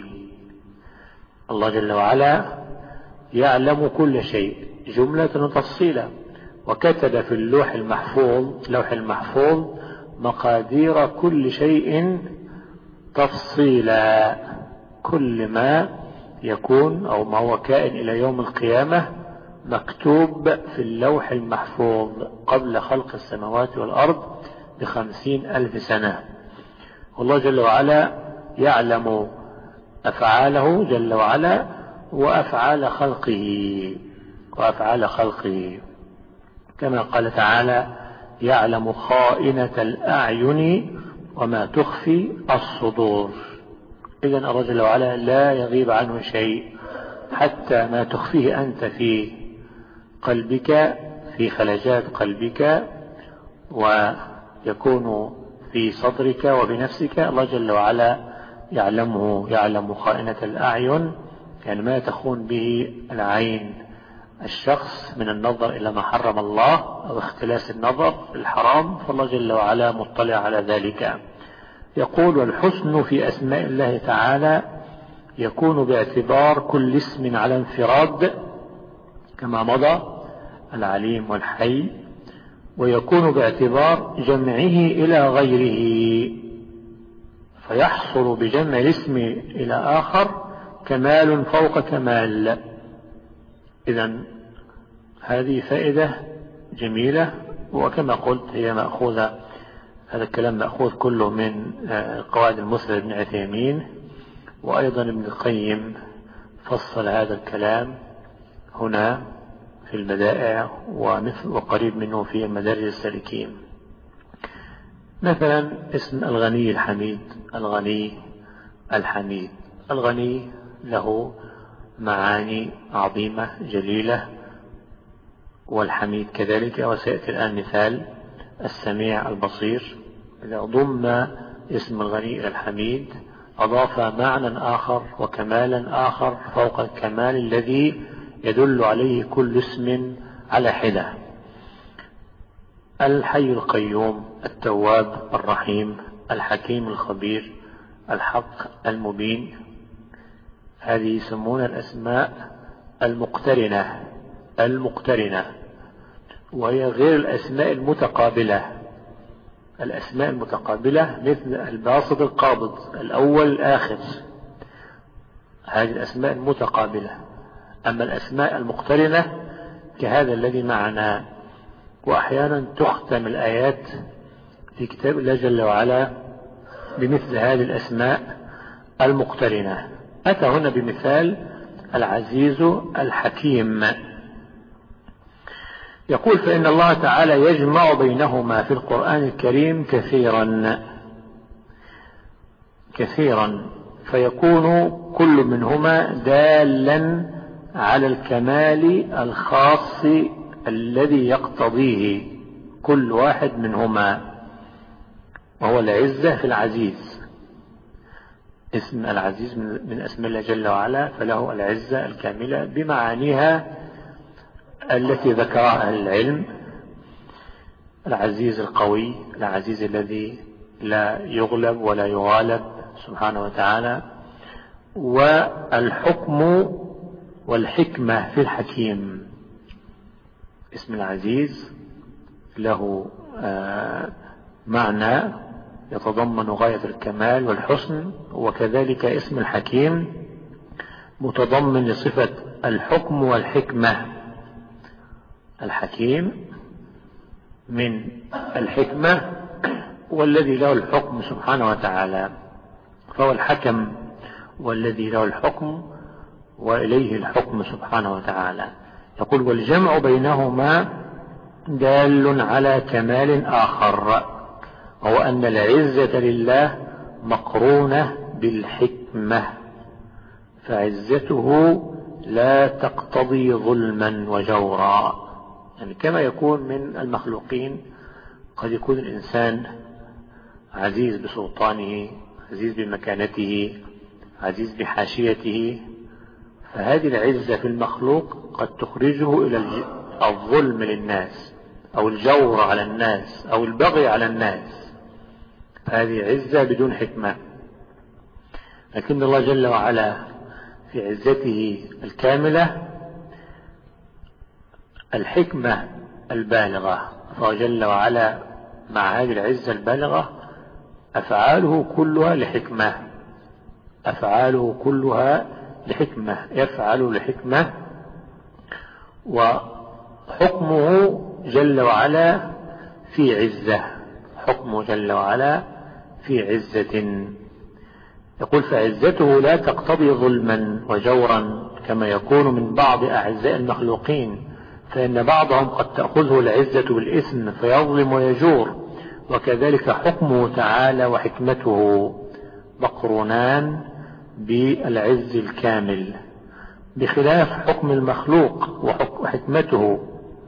الله جل وعلا يعلم كل شيء جملة وتفصيلا، وكتب في اللوح المحفوظ لوح المحفوظ مقادير كل شيء تفصيلا. كل ما يكون أو ما هو كائن إلى يوم القيامة مكتوب في اللوح المحفوظ قبل خلق السماوات والأرض بخمسين ألف سنة. والله جل وعلا يعلم أفعاله جل وعلا وأفعال خلقه وأفعال خلقه كما قال تعالى: يعلم خائنة الأعين وما تخفي الصدور. إذن الله جل وعلا لا يغيب عنه شيء، حتى ما تخفيه أنت في قلبك في خلجات قلبك ويكون في صدرك وبنفسك، الله جل وعلا يعلمه. يعلم خائنة الأعين يعني ما تخون به العين الشخص من النظر إلى ما حرم الله أو اختلاس النظر الحرام، فالله جل وعلا مطلع على ذلك. يقول: والحسن في أسماء الله تعالى
يكون باعتبار كل اسم على انفراد كما مضى، العليم والحي، ويكون باعتبار جمعه إلى غيره، فيحصل بجمع الاسم إلى آخر كمال فوق كمال. إذن هذه فائدة جميلة، وكما قلت هي مأخوذة، هذا الكلام مأخوذ كله من قواعد المسند ابن عثيمين، وأيضا ابن القيم فصل هذا الكلام هنا في البدائع، ومثل وقريب منه في مدارج السالكين. مثلا اسم الغني الحميد، الغني الحميد، الغني له معاني عظيمة جليلة، والحميد كذلك، وسيأتي الآن مثال السميع البصير. إذا ضم اسم الغني إلى الحميد أضاف معنى آخر وكمالا آخر فوق الكمال الذي يدل عليه كل اسم على حدة. الحي القيوم، التواب الرحيم، الحكيم الخبير، الحق المبين، هذه يسمون الأسماء المقترنة المقترنة وهي غير الأسماء المتقابلة. الأسماء المتقابلة مثل الباسط القابض، الأول الآخر، هذه الأسماء المتقابلة. أما الأسماء المقترنة كهذا الذي معنا، وأحيانا تختم الآيات في كتاب الله جل وعلا بمثل هذه الأسماء المقترنة. أتى هنا بمثال العزيز الحكيم، يقول: فإن الله تعالى يجمع بينهما في القرآن الكريم كثيرا كثيرا فيكون كل منهما دالا على الكمال الخاص الذي يقتضيه كل واحد منهما، وهو العزة في العزيز. اسم العزيز من اسم الله جل وعلا، فله العزة الكاملة بمعانيها التي ذكرها أهل العلم: العزيز القوي، العزيز الذي لا يغلب ولا يغالب سبحانه وتعالى، والحكم والحكمة في الحكيم. اسم العزيز له معنى يتضمن غاية الكمال والحسن، وكذلك اسم الحكيم متضمن لصفة الحكم والحكمة. الحكيم من الحكمة، والذي له الحكم سبحانه وتعالى، فهو الحكم والذي له الحكم وإليه الحكم سبحانه وتعالى. يقول: والجمع بينهما دال على كمال آخر، وهو أن العزة لله مقرونة بالحكمة، فعزته لا تقتضي ظلما وجورا. يعني كما يكون من المخلوقين قد يكون الإنسان عزيز بسلطانه، عزيز بمكانته، عزيز بحاشيته، فهذه العزة في المخلوق قد تخرجه إلى الظلم للناس، أو الجور على الناس، أو البغي على الناس. هذه عزة بدون حكمة. لكن الله جل وعلا في عزته الكاملة الحكمة البالغة، فهو جل وعلا مع هذه العزة البالغة أفعاله كلها لحكمة، أفعاله كلها لحكمة، يفعل لحكمة، وحكمه جل وعلا في عزة، حكمه جل وعلا في عزة. يقول: فعزته لا تقتضي ظلما وجورا كما يكون من بعض أعزاء المخلوقين، فإن بعضهم قد تأخذه العزة بالإثم فيظلم ويجور، وكذلك حكمه تعالى وحكمته مقرونان بالعز الكامل، بخلاف حكم المخلوق وحكمته،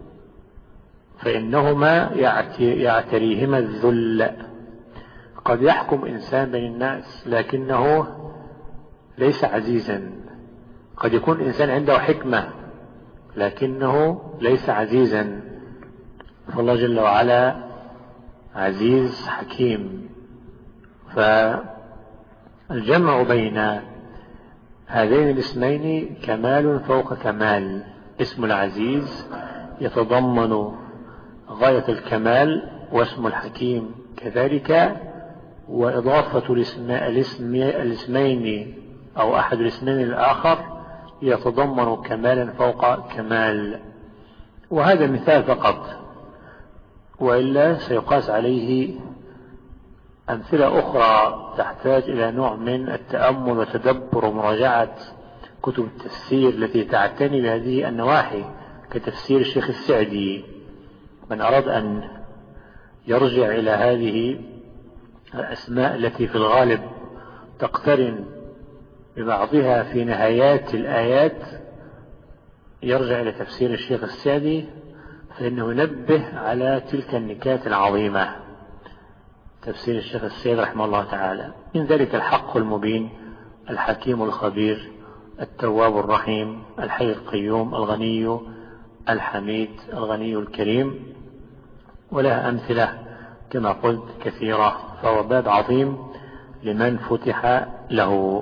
فإنهما يعتريهما الذل. قد يحكم إنسان بين الناس لكنه ليس عزيزا، قد يكون إنسان عنده حكمة لكنه ليس عزيزا، فالله جل وعلا عزيز حكيم. فالجمع بين هذين الاسمين كمال فوق كمال. اسم العزيز يتضمن غاية الكمال، واسم الحكيم كذلك، وإضافة الاسم الاسم الاسمين أو أحد الاسمين الآخر يتضمن كمالا فوق كمال. وهذا مثال فقط، وإلا سيقاس عليه أمثلة أخرى تحتاج إلى نوع من التأمل وتدبر ومراجعة كتب التفسير التي تعتني بهذه النواحي، كتفسير الشيخ السعدي. من أراد أن يرجع إلى هذه الأسماء التي في الغالب تقترن ببعضها في نهايات الآيات، يرجع إلى تفسير الشيخ السعدي، فإنه ينبه على تلك النكات العظيمة. تفسير الشيخ السعدي رحمه الله تعالى، من ذلك الحق المبين، الحكيم الخبير، التواب الرحيم، الحي القيوم، الغني الحميد، الغني الكريم، ولها أمثلة كما قلت كثيرة. فهو باب عظيم لمن فتح له.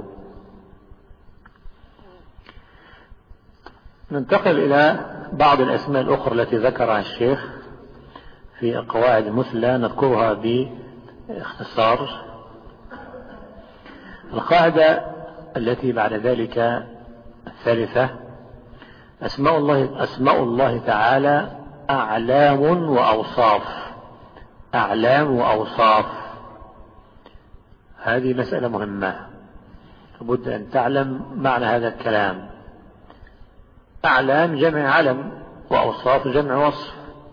ننتقل إلى بعض الأسماء الأخرى التي ذكرها الشيخ في القواعد المثلى، نذكرها باختصار. القاعدة التي بعد ذلك الثالثة: أسماء الله, أسماء الله تعالى أعلام وأوصاف. أعلام وأوصاف، هذه مسألة مهمة، لابد أن تعلم معنى هذا الكلام. أعلام جمع علم، وأوصاف جمع وصف،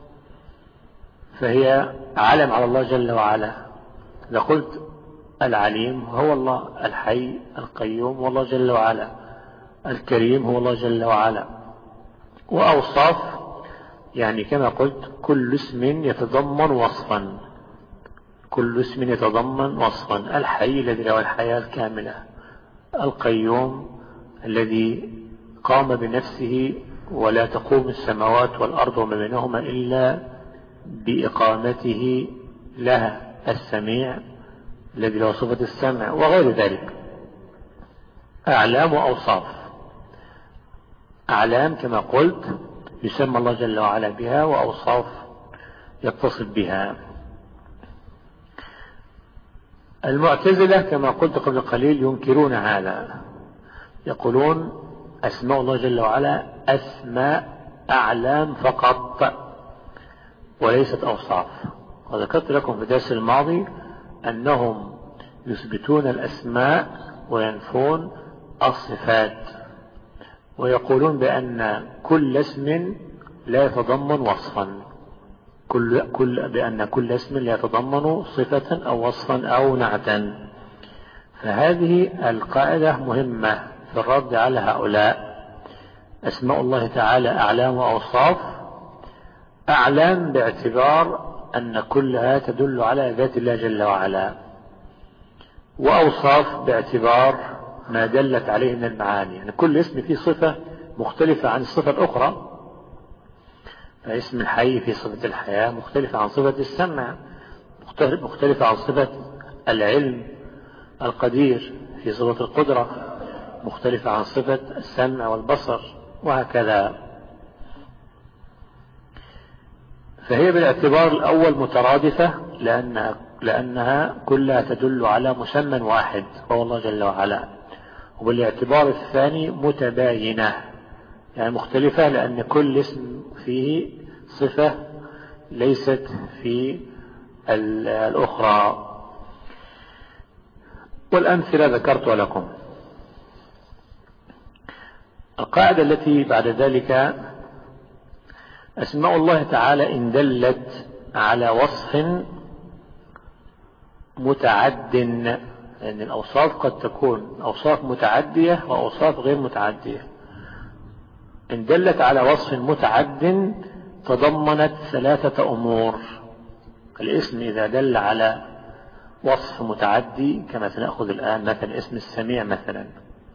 فهي علم على الله جل وعلا. إذا قلت العليم هو الله، الحي القيوم هو الله جل وعلا، الكريم هو الله جل وعلا. وأوصاف يعني كما قلت كل اسم يتضمن وصفا، كل اسم يتضمن وصفا. الحي الذي له الحياة الكاملة، القيوم الذي قام بنفسه ولا تقوم السماوات والأرض وما بينهما إلا بإقامته لها، السميع الذي له صفة السمع، وغير ذلك. أعلام وأوصاف. أعلام كما قلت يسمى الله جل وعلا بها، وأوصاف يتصل بها. المعتزلة كما قلت قبل قليل ينكرون هذا، يقولون أسماء الله جل وعلا أسماء أعلام فقط وليست أوصاف. وذكرت لكم في الدرس الماضي أنهم يثبتون الأسماء وينفون الصفات، ويقولون بأن كل اسم لا يتضمن وصفا، كل كل بأن كل اسم لا يتضمن صفة أو وصفا أو نعتا. فهذه القاعدة مهمة في الرد على هؤلاء. أسماء الله تعالى أعلام وأوصاف. أعلام باعتبار أن كلها تدل على ذات الله جل وعلا، وأوصاف باعتبار ما دلت عليه من المعاني. يعني كل اسم فيه صفة مختلفة عن الصفة الأخرى. فاسم الحي في صفة الحياة مختلفة عن صفة السمع، مختلفة عن صفة العلم. القدير في صفة القدرة مختلفة عن صفة السمع والبصر، وهكذا. فهي بالاعتبار الأول مترادفة، لأنها, لأنها كلها تدل على مسمى واحد وهو الله جل وعلا. وبالاعتبار الثاني متباينة، يعني مختلفة، لأن كل اسم فيه صفة ليست في الأخرى. والأمثلة ذكرت لكم. القاعدة التي بعد ذلك: أسماء الله تعالى إن دلت على وصف متعد، لأن الأوصاف قد تكون أوصاف متعدية وأوصاف غير متعدية. إن دلت على وصف متعد تضمنت ثلاثة أمور. الاسم إذا دل على وصف متعدي كما سنأخذ الآن، مثلا اسم السميع، مثلا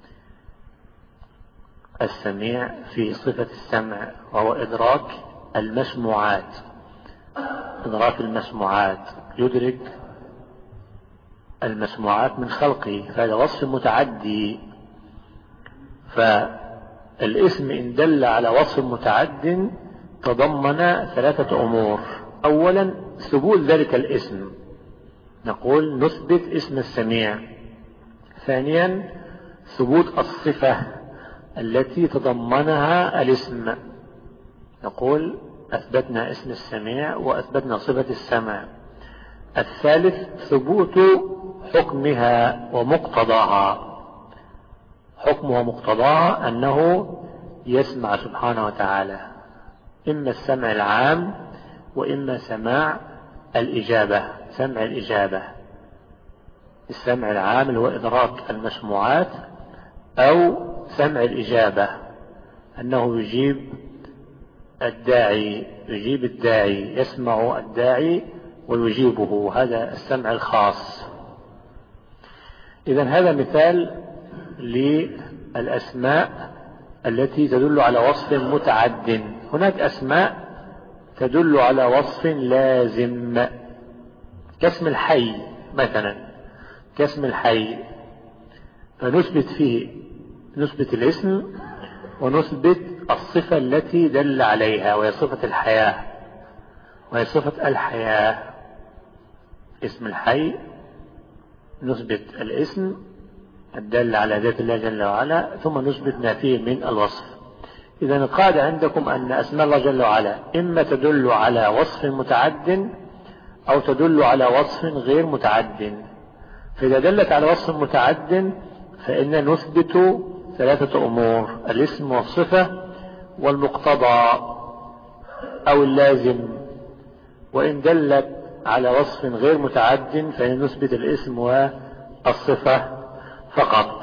السميع في صفة السمع وهو إدراك المسموعات، إدراك المسموعات، يدرك المسموعات من خلقه، فهذا وصف متعدي. فالاسم إن دل على وصف متعد تضمن ثلاثة أمور. أولا ثبوت ذلك الاسم، نقول نثبت اسم السميع. ثانيا ثبوت الصفة التي تضمنها الاسم، نقول أثبتنا اسم السميع وأثبتنا صفة السمع. الثالث ثبوت حكمها ومقتضاها، حكمها ومقتضاها أنه يسمع سبحانه وتعالى، إما السمع العام وإما سماع الإجابة، سمع الإجابة. السمع العام اللي هو إدراك المسموعات، أو سمع الإجابة أنه يجيب الداعي، يجيب الداعي، يسمع الداعي ويجيبه، هذا السمع الخاص. إذن هذا مثال للأسماء التي تدل على وصف متعد. هناك أسماء تدل على وصف لازم، كاسم الحي مثلا، كاسم الحي فنثبت فيه، نثبت الاسم ونثبت الصفة التي دل عليها، وهي صفة الحياة، وهي صفة الحياة. اسم الحي نثبت الاسم الدل على ذات الله جل وعلا، ثم نثبت ما فيه من الوصف. إذا القاعدة عندكم أن أسماء الله جل وعلا إما تدل على وصف متعد أو تدل على وصف غير متعد. فإذا دلت على وصف متعد فإن نثبت ثلاثة أمور: الاسم والصفة والمقتضى أو اللازم. وإن دلت على وصف غير متعد فإن نثبت الاسم والصفة فقط.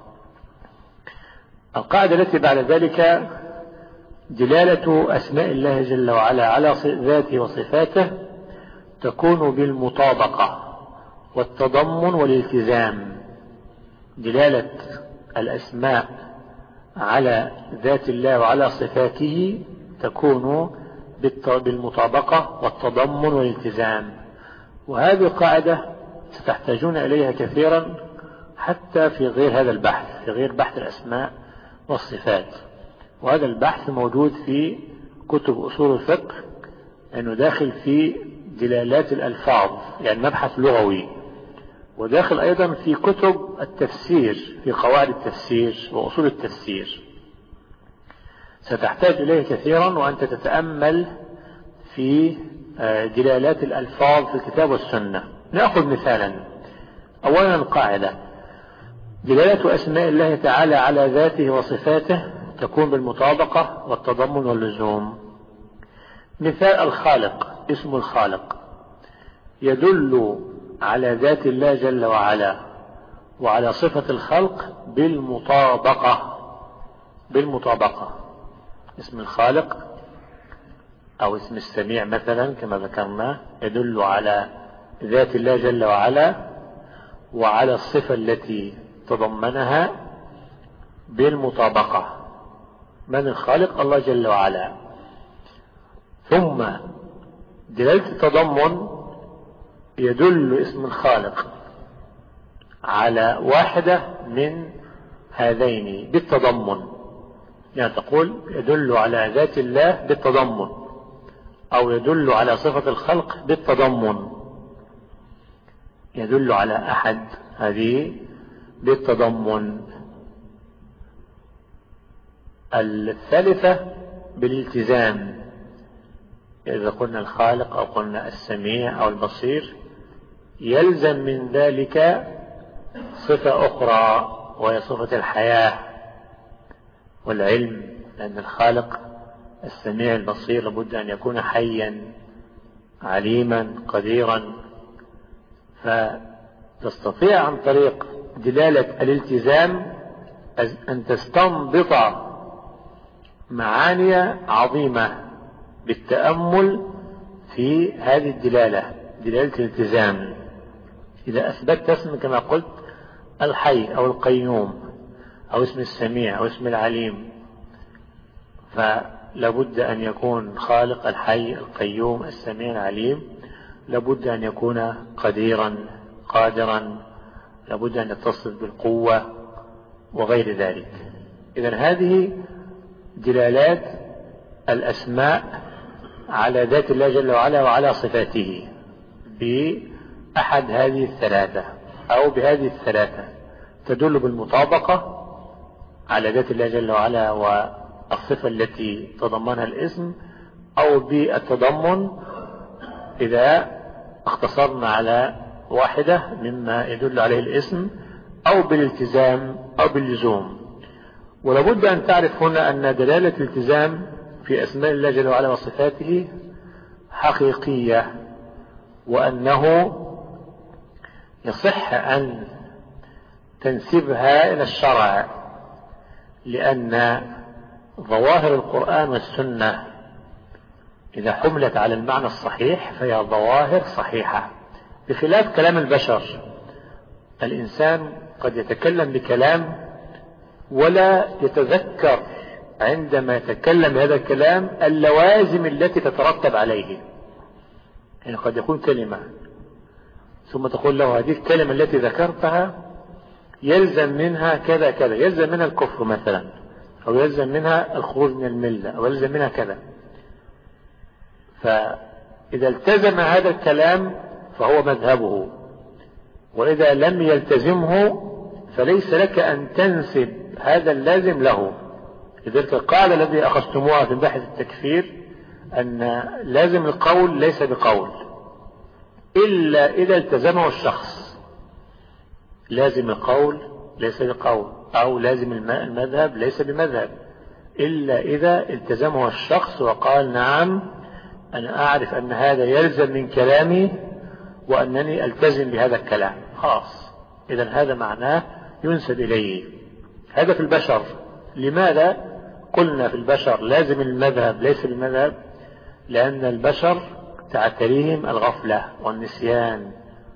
القاعدة التي بعد ذلك دلالة أسماء الله جل وعلا على ذاته وصفاته تكون بالمطابقة والتضمن والالتزام. دلالة الأسماء على ذات الله وعلى صفاته تكون بالمطابقة والتضمن والالتزام. وهذه قاعدة ستحتاجون إليها كثيرا حتى في غير هذا البحث، في غير بحث الأسماء والصفات. وهذا البحث موجود في كتب أصول الفقه، لأنه داخل في دلالات الألفاظ، يعني مبحث لغوي، وداخل أيضا في كتب التفسير، في قواعد التفسير وأصول التفسير. ستحتاج إليه كثيرا وأنت تتأمل في دلالات الألفاظ في الكتاب والسنة. نأخذ مثالا. أولا القاعدة: دلالة أسماء الله تعالى على ذاته وصفاته تكون بالمطابقة والتضمن واللزوم. مثال: الخالق، اسم الخالق يدل على ذات الله جل وعلا وعلى صفة الخلق بالمطابقة، بالمطابقة. اسم الخالق أو اسم السميع مثلا كما ذكرنا يدل على ذات الله جل وعلا وعلى الصفة التي تضمنها بالمطابقة. من الخالق؟ الله جل وعلا. ثم دلالة التضمن يدل اسم الخالق على واحدة من هذين بالتضمن، يعني تقول يدل على ذات الله بالتضمن، أو يدل على صفة الخلق بالتضمن، يدل على أحد هذه بالتضمن. الثالثة بالالتزام، إذا قلنا الخالق أو قلنا السميع أو البصير يلزم من ذلك صفة أخرى وهي صفة الحياة والعلم، لأن الخالق السميع البصير لابد أن يكون حيا عليما قديرا. فتستطيع عن طريق دلالة الالتزام أن تستنبط معاني عظيمة بالتأمل في هذه الدلالة، دلالة الالتزام. إذا أثبتت اسم كما قلت الحي أو القيوم أو اسم السميع أو اسم العليم، فلابد أن يكون خالق الحي القيوم السميع العليم، لابد أن يكون قديرا قادرا، لابد أن يتصف بالقوة وغير ذلك. إذن هذه دلالات الأسماء على ذات الله جل وعلا وعلى صفاته بأحد هذه الثلاثة أو بهذه الثلاثة، تدل بالمطابقة على ذات الله جل وعلا والصفة التي تضمنها الاسم، أو بالتضمن إذا اختصرنا على واحدة مما يدل عليه الاسم، أو بالالتزام أو باللزوم. ولابد أن تعرف هنا أن دلالة الالتزام في أسماء الله جل وعلا وصفاته حقيقية، وأنه يصح أن تنسبها إلى الشرع، لأن ظواهر القرآن والسنة إذا حملت على المعنى الصحيح فهي ظواهر صحيحة، بخلاف كلام البشر. الإنسان قد يتكلم بكلام ولا يتذكر عندما يتكلم بهذا الكلام اللوازم التي تترتب عليه. يعني قد يكون كلمة ثم تقول له هذه الكلمة التي ذكرتها يلزم منها كذا كذا، يلزم منها الكفر مثلا، أو يلزم منها الخروج من الملة، أو يلزم منها كذا. فإذا التزم هذا الكلام فهو مذهبه، وإذا لم يلتزمه فليس لك أن تنسب هذا اللازم له. لذلك قال الذي أخذتموها في بحث التكفير أن لازم القول ليس بقول إلا إذا التزمه الشخص. لازم القول ليس بقول، أو لازم المذهب ليس بمذهب، إلا إذا التزمه الشخص وقال نعم أنا أعرف أن هذا يلزم من كلامي وأنني ألتزم بهذا الكلام، خلاص. إذن هذا معناه ينسب إليه. هذا في البشر. لماذا قلنا في البشر لازم المذهب ليس بالمذهب؟ لأن البشر تعتريهم الغفلة والنسيان،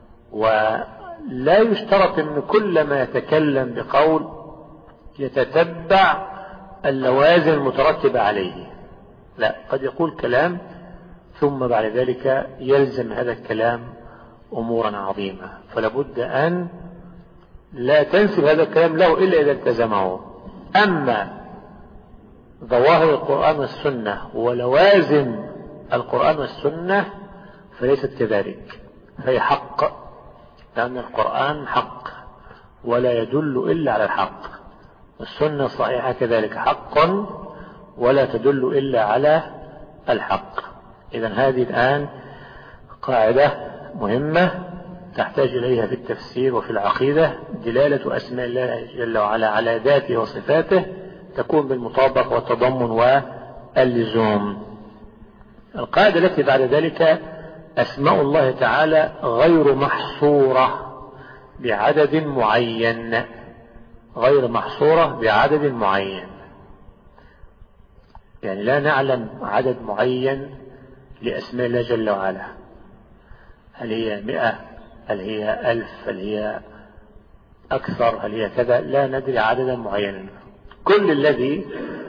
ولا يشترط أن كل ما يتكلم بقول يتتبع اللوازم المترتبة عليه. لا، قد يقول كلام ثم بعد ذلك يلزم هذا الكلام أمورا عظيمة، فلابد أن لا تنسب هذا الكلام له إلا إذا التزمه. أما ظواهر القرآن والسنة ولوازم القرآن والسنة فليست كذلك، فهي حق، لأن القرآن حق ولا يدل إلا على الحق، والسنة صحيحة كذلك حق ولا تدل إلا على الحق. إذن هذه الآن قاعدة مهمة تحتاج إليها في التفسير وفي العقيدة. دلالة أسماء الله جل وعلا على ذاته وصفاته تكون بالمطابق والتضمن واللزوم. القاعدة التي بعد ذلك أسماء الله تعالى غير محصورة بعدد معين، غير محصورة بعدد معين، يعني لا نعلم عدد معين لأسماء الله جل وعلا، هل هي مئة، هل هي ألف، هل هي أكثر، هل هي كذا، لا ندري عددا معينا. كل الذي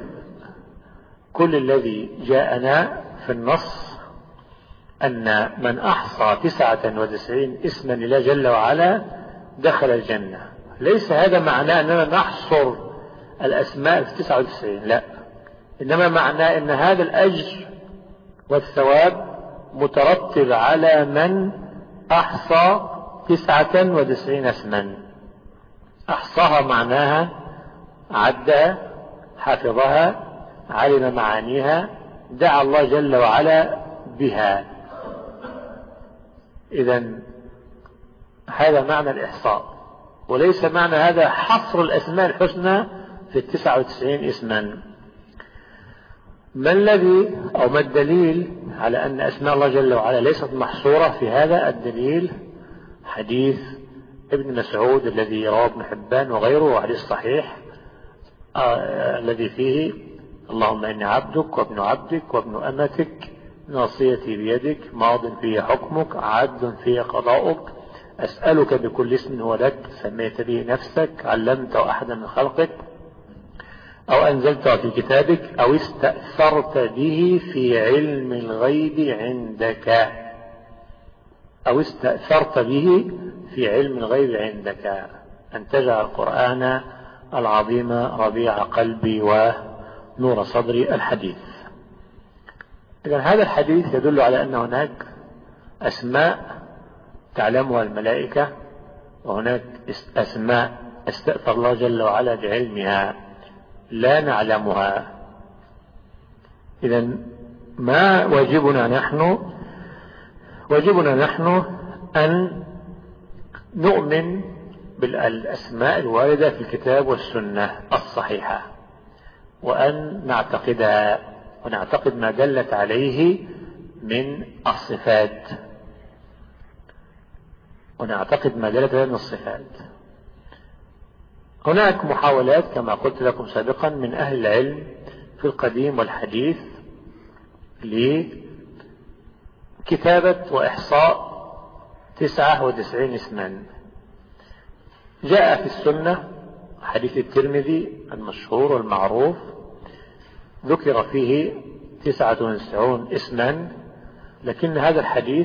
كل الذي جاءنا في النص أن من أحصى تسعة وتسعين اسما لله جل وعلا دخل الجنة. ليس هذا معناه أننا نحصر الأسماء في تسعة وتسعين، لا، إنما معناه أن هذا الأجر والثواب مترتب على من أحصى تسعة وتسعين اسما. أحصاها معناها عدها، حفظها، علم معانيها، دعا الله جل وعلا بها. إذن هذا معنى الإحصاء، وليس معنى هذا حصر الأسماء الحسنى في التسعة وتسعين اسما. ما الذي أو ما الدليل على أن أسماء الله جل وعلا ليست محصورة في هذا؟ الدليل حديث ابن مسعود الذي رواه ابن حبان وغيره، وحديث صحيح آه الذي فيه اللهم إني عبدك وابن عبدك وابن أمتك ناصيتي بيدك ماض في حكمك عدل في قضاؤك أسألك بكل اسم هو لك سميت به نفسك علمته أحدا من خلقك أو أنزلته في كتابك أو استأثرت به في علم الغيب عندك أو استأثرت به في علم الغيب عندك أن تجعل القرآن العظيم ربيع قلبي ونور صدري الحديث. إذا هذا الحديث يدل على أن هناك أسماء تعلمها الملائكة، وهناك أسماء استأثر الله جل وعلا بعلمها لا نعلمها. إذا ما واجبنا نحن؟ واجبنا نحن أن نؤمن بالأسماء الواردة في الكتاب والسنة الصحيحة، وأن نعتقدها ونعتقد ما دلت عليه من الصفات ونعتقد ما دلت عليه من الصفات. هناك محاولات كما قلت لكم سابقا من أهل العلم في القديم والحديث لكتابة وإحصاء تسعة وتسعين اسما. جاء في السنة حديث الترمذي المشهور والمعروف ذكر فيه تسعة وتسعون اسما، لكن هذا الحديث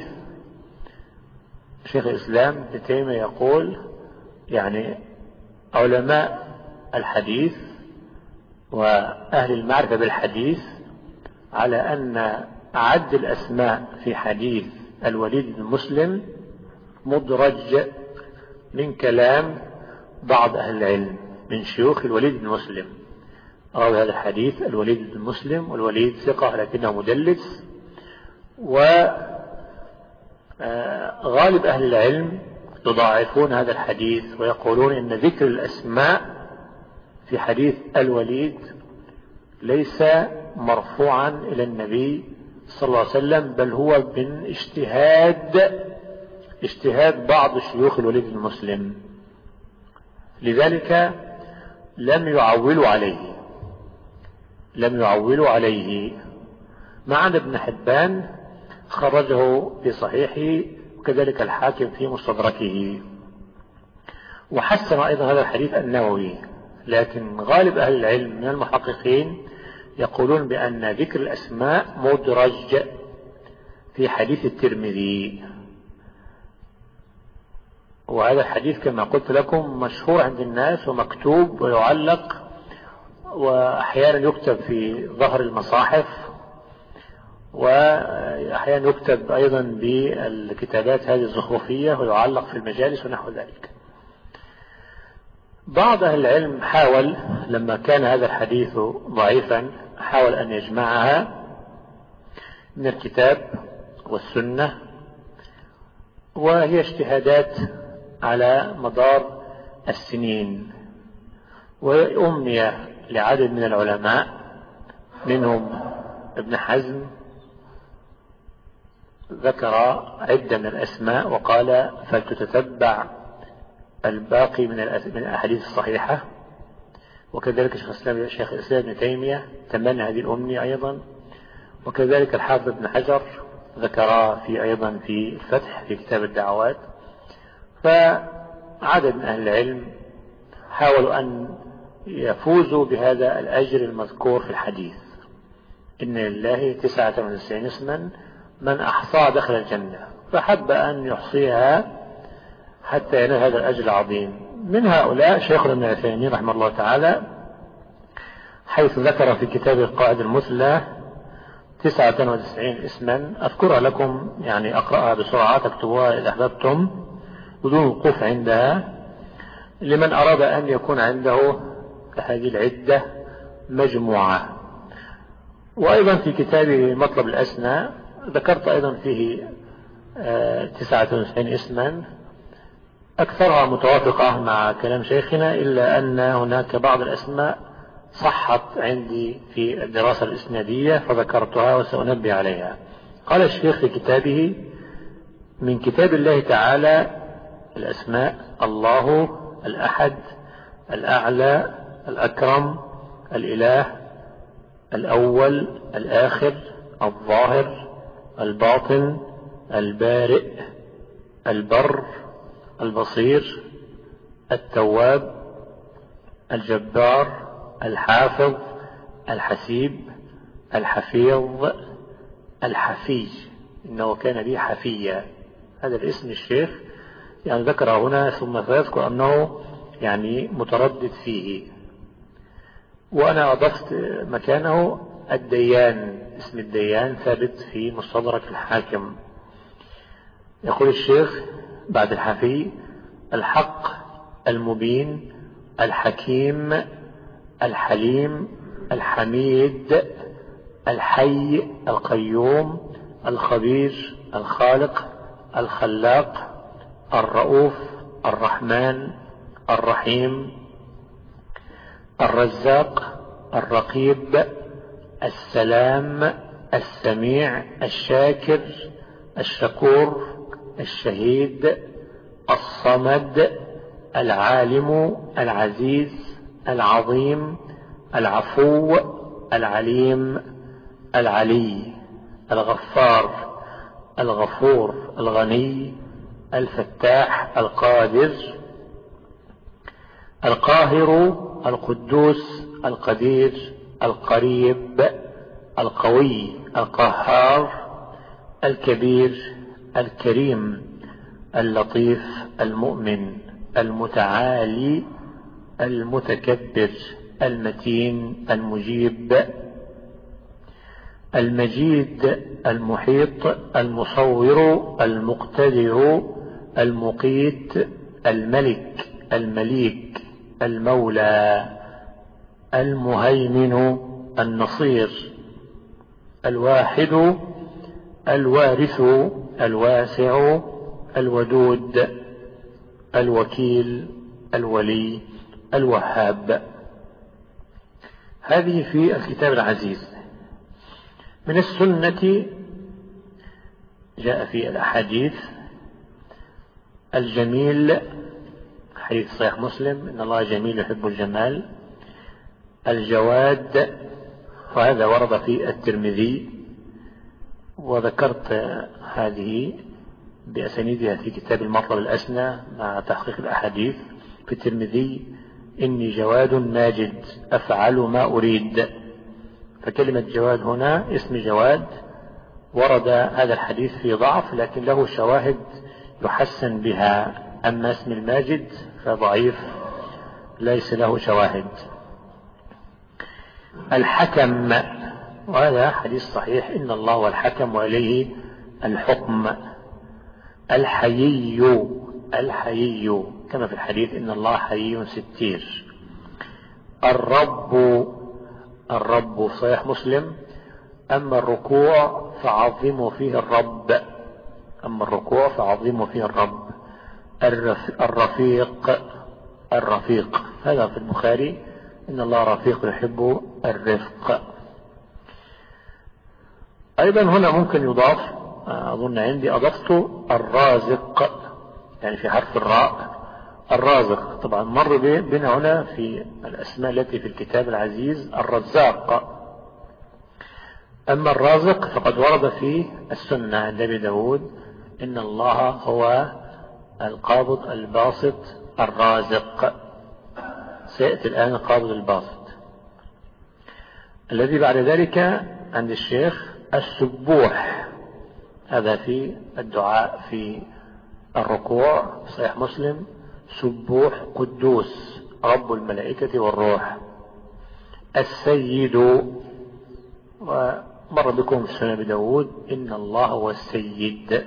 شيخ الإسلام ابن تيمية يقول يعني علماء الحديث وأهل المعرفة بالحديث على أن عد الأسماء في حديث الوليد بن مسلم مدرج من كلام بعض أهل العلم من شيوخ الوليد بن مسلم. راوي هذا الحديث الوليد بن مسلم، والوليد ثقة لكنه مدلس، وغالب أهل العلم يضاعفون هذا الحديث ويقولون إن ذكر الأسماء في حديث الوليد ليس مرفوعا إلى النبي صلى الله عليه وسلم، بل هو من اجتهاد اجتهاد بعض شيوخ الوليد بن مسلم، لذلك لم يعولوا عليه لم يعولوا عليه مع أن ابن حبان خرجه في صحيحه، وكذلك الحاكم في مستدركه، وحسن أيضا هذا الحديث النووي. لكن غالب أهل العلم من المحققين يقولون بأن ذكر الأسماء مدرج في حديث الترمذي، وهذا الحديث كما قلت لكم مشهور عند الناس ومكتوب ويعلق، وأحيانا يكتب في ظهر المصاحف، وأحيانا يكتب أيضا بالكتابات هذه الزخرفية ويعلق في المجالس ونحو ذلك. بعض أهل العلم حاول لما كان هذا الحديث ضعيفا حاول أن يجمعها من الكتاب والسنة، وهي اجتهادات على مدار السنين، وأمنية لعدد من العلماء منهم ابن حزم ذكر عدة من الأسماء وقال فلتتتبع الباقي من الأحاديث الصحيحة، وكذلك شيخ الإسلام شيخ الإسلام ابن تيمية تمنى هذه الأمنية أيضا، وكذلك الحافظ ابن حجر ذكرها في أيضا في الفتح في كتاب الدعوات. فعدد من أهل العلم حاولوا أن يفوزوا بهذا الأجر المذكور في الحديث، إن لله تسعة وتسعين اسما من أحصى دخل الجنة، فحب أن يحصيها حتى ينال هذا الأجر العظيم. من هؤلاء شيخنا ابن عثيمين رحمه الله تعالى، حيث ذكر في كتاب القواعد المثلى تسعة وتسعين اسما، أذكرها لكم يعني أقرأها بسرعة تكتبوها إذا أحببتم بدون وقوف عندها، لمن أراد أن يكون عنده هذه العدة مجموعة. وأيضا في كتابه مطلب الأسنى ذكرت أيضا فيه تسعة وتسعين اسما، أكثرها متوافقة مع كلام شيخنا، إلا أن هناك بعض الأسماء صحت عندي في الدراسة الإسنادية فذكرتها وسأنبه عليها. قال الشيخ في كتابه من كتاب الله تعالى الأسماء: الله، الأحد، الأعلى، الأكرم، الإله، الأول، الآخر، الظاهر، الباطن، البارئ، البر، البصير، التواب، الجبار، الحافظ، الحسيب، الحفيظ، الحفي، إنه كان لي حفيا. هذا الاسم الشيخ يعني ذكر هنا، ثم سيذكر أنه يعني متردد فيه. وأنا أضفت مكانه الديان، اسم الديان ثابت في مستدرك الحاكم. يقول الشيخ بعد الحفي: الحق المبين الحكيم الحليم الحميد الحي القيوم الخبير الخالق الخلاق الرؤوف الرحمن الرحيم الرزاق الرقيب السلام السميع الشاكر الشكور الشهيد الصمد العالم العزيز العظيم العفو العليم العلي الغفار الغفور الغني الفتاح القادر القاهر القدوس القدير القريب القوي القهار الكبير الكريم اللطيف المؤمن المتعالي المتكبر المتين المجيب المجيد المحيط المصور المقتدر المقيت الملك المليك المولى المهيمن النصير الواحد الوارث الواسع الودود الوكيل الولي الوهاب. هذه في الكتاب العزيز. من السنة جاء في الأحاديث الجميل، حديث صحيح مسلم: إن الله جميل يحب الجمال. الجواد، وهذا ورد في الترمذي، وذكرت هذه بأسانيدها في كتاب المطلب الأسنى مع تحقيق الأحاديث. في الترمذي: إني جواد ماجد أفعل ما أريد. فكلمة جواد هنا اسم جواد، ورد هذا الحديث في ضعف لكن له شواهد يحسن بها. أما اسم الماجد فضعيف ليس له شواهد. الحكم، وهذا حديث صحيح: إن الله هو الحكم وإليه الحكم. الحيي، الحيي كما في الحديث: إن الله حيي ستير. الرب، الرب صحيح مسلم: أما الركوع فعظموا فيه الرب. أما الركوع فعظموا فيه الرب. الرفيق، الرفيق هذا في البخاري: إن الله رفيق يحب الرفق. أيضا هنا ممكن يضاف، أظن عندي أضفت الرازق، يعني في حرف الراء الرازق. طبعا مر بنا هنا في الأسماء التي في الكتاب العزيز الرزاق. أما الرازق فقد ورد في السنة عند أبي داود: إن الله هو القابض الباسط الرازق. سيأتي الآن القابض الباسط. الذي بعد ذلك عند الشيخ السبوح، هذا في الدعاء في الركوع صحيح مسلم: سبوح قدوس رب الملائكة والروح. السيد، ومر بكم في سنن أبي داود: إن الله هو السيد.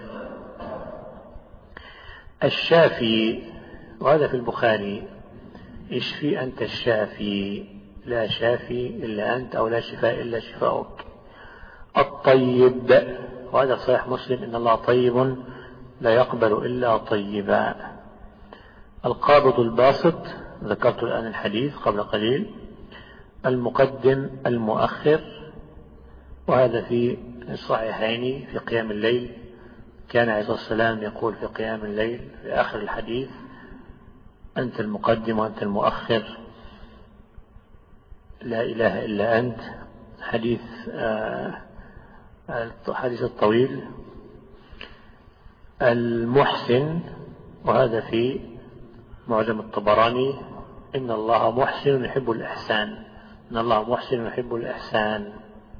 الشافي، وهذا في البخاري: اشفي أنت الشافي، لا شافي إلا أنت، أو لا شفاء إلا شفاؤك. الطيب، وهذا صحيح مسلم: إن الله طيب لا يقبل إلا طيبا. القابض الباسط، ذكرت الآن الحديث قبل قليل. المقدم المؤخر، وهذا في الصحيحين في قيام الليل. كان عليه الصلاة والسلام يقول في قيام الليل في آخر الحديث: أنت المقدم وأنت المؤخر، لا إله إلا أنت. حديث آه الحديث الطويل. المحسن، وهذا في معجم الطبراني: إن الله محسن يحب الإحسان. إن الله محسن يحب الإحسان.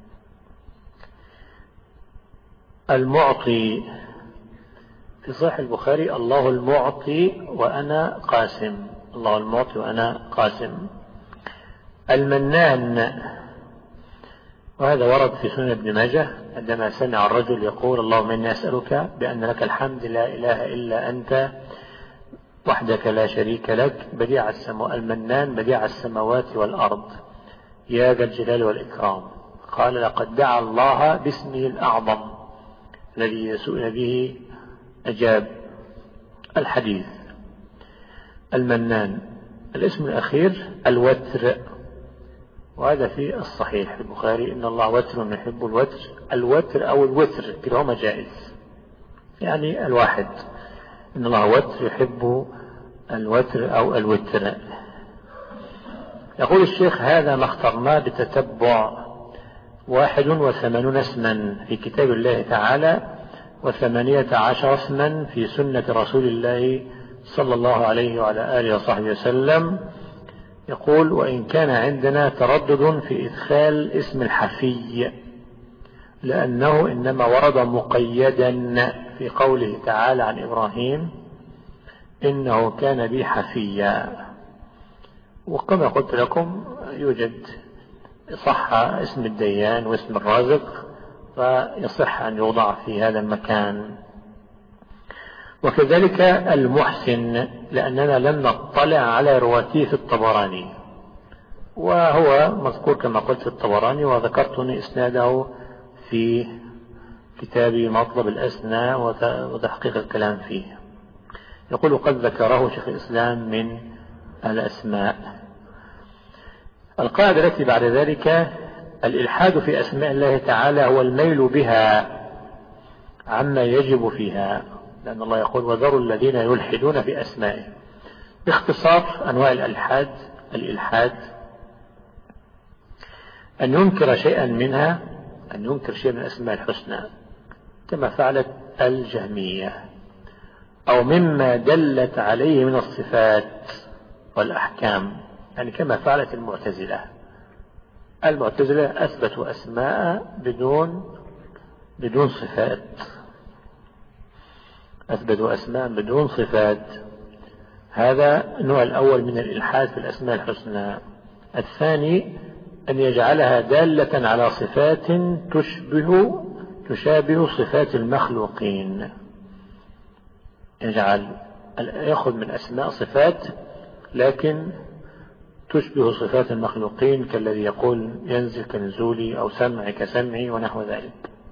المعطي، في صحيح البخاري: الله المعطي وأنا قاسم. الله المعطي وأنا قاسم. المنان، وهذا ورد في سنن ابن ماجه عندما سمع الرجل يقول اللهم إني أسألك بأن لك الحمد لا إله إلا أنت وحدك لا شريك لك بديع السماوات المنان بديع السماوات والأرض يا ذا الجلال والإكرام. قال لقد دعا الله باسمه الأعظم الذي سئل به أجاب. الحديث. المنان. الاسم الأخير الوتر، وهذا في الصحيح في البخاري إن الله وتر يحب الوتر. الوتر أو الوتر كلاهما جائز، يعني الواحد. إن الله وتر يحب الوتر أو الوتر. يقول الشيخ هذا ما اخترناه بتتبع واحد وثمانون اسما في كتاب الله تعالى وثمانية عشر اسما في سنة رسول الله صلى الله عليه وعلى آله وصحبه وسلم. يقول وإن كان عندنا تردد في إدخال اسم الحفي لأنه إنما ورد مقيدا في قوله تعالى عن إبراهيم إنه كان بي حفيا. وكما قلت لكم يوجد صح اسم الديان واسم الرازق فيصح أن يوضع في هذا المكان. وكذلك المحسن لأننا لم نطلع على رواتيه في الطبراني، وهو مذكور كما قلت في الطبراني وذكرتني إسناده في كتابي مطلب الأسنى وتحقيق الكلام فيه. يقول قد ذكره شيخ الإسلام من الأسماء. القاعدة التي بعد ذلك الإلحاد في أسماء الله تعالى هو الميل بها عما يجب فيها، لأن الله يقول وذروا الذين يلحدون في أسمائه. باختصار أنواع الإلحاد الإلحاد أن ينكر شيئا منها، أن ينكر شيئا من الأسماء الحسنى كما فعلت الجهمية، أو مما دلت عليه من الصفات والأحكام، يعني كما فعلت المعتزلة. المعتزلة أثبتوا أسماء بدون بدون صفات، أثبتوا أسماء بدون صفات. هذا النوع الأول من الإلحاد في الأسماء الحسنى. الثاني أن يجعلها دالة على صفات تشبه تشابه صفات المخلوقين، يجعل يأخذ من أسماء صفات لكن تشبه صفات المخلوقين كالذي يقول ينزل كنزولي أو سمع كسمعي ونحو ذلك.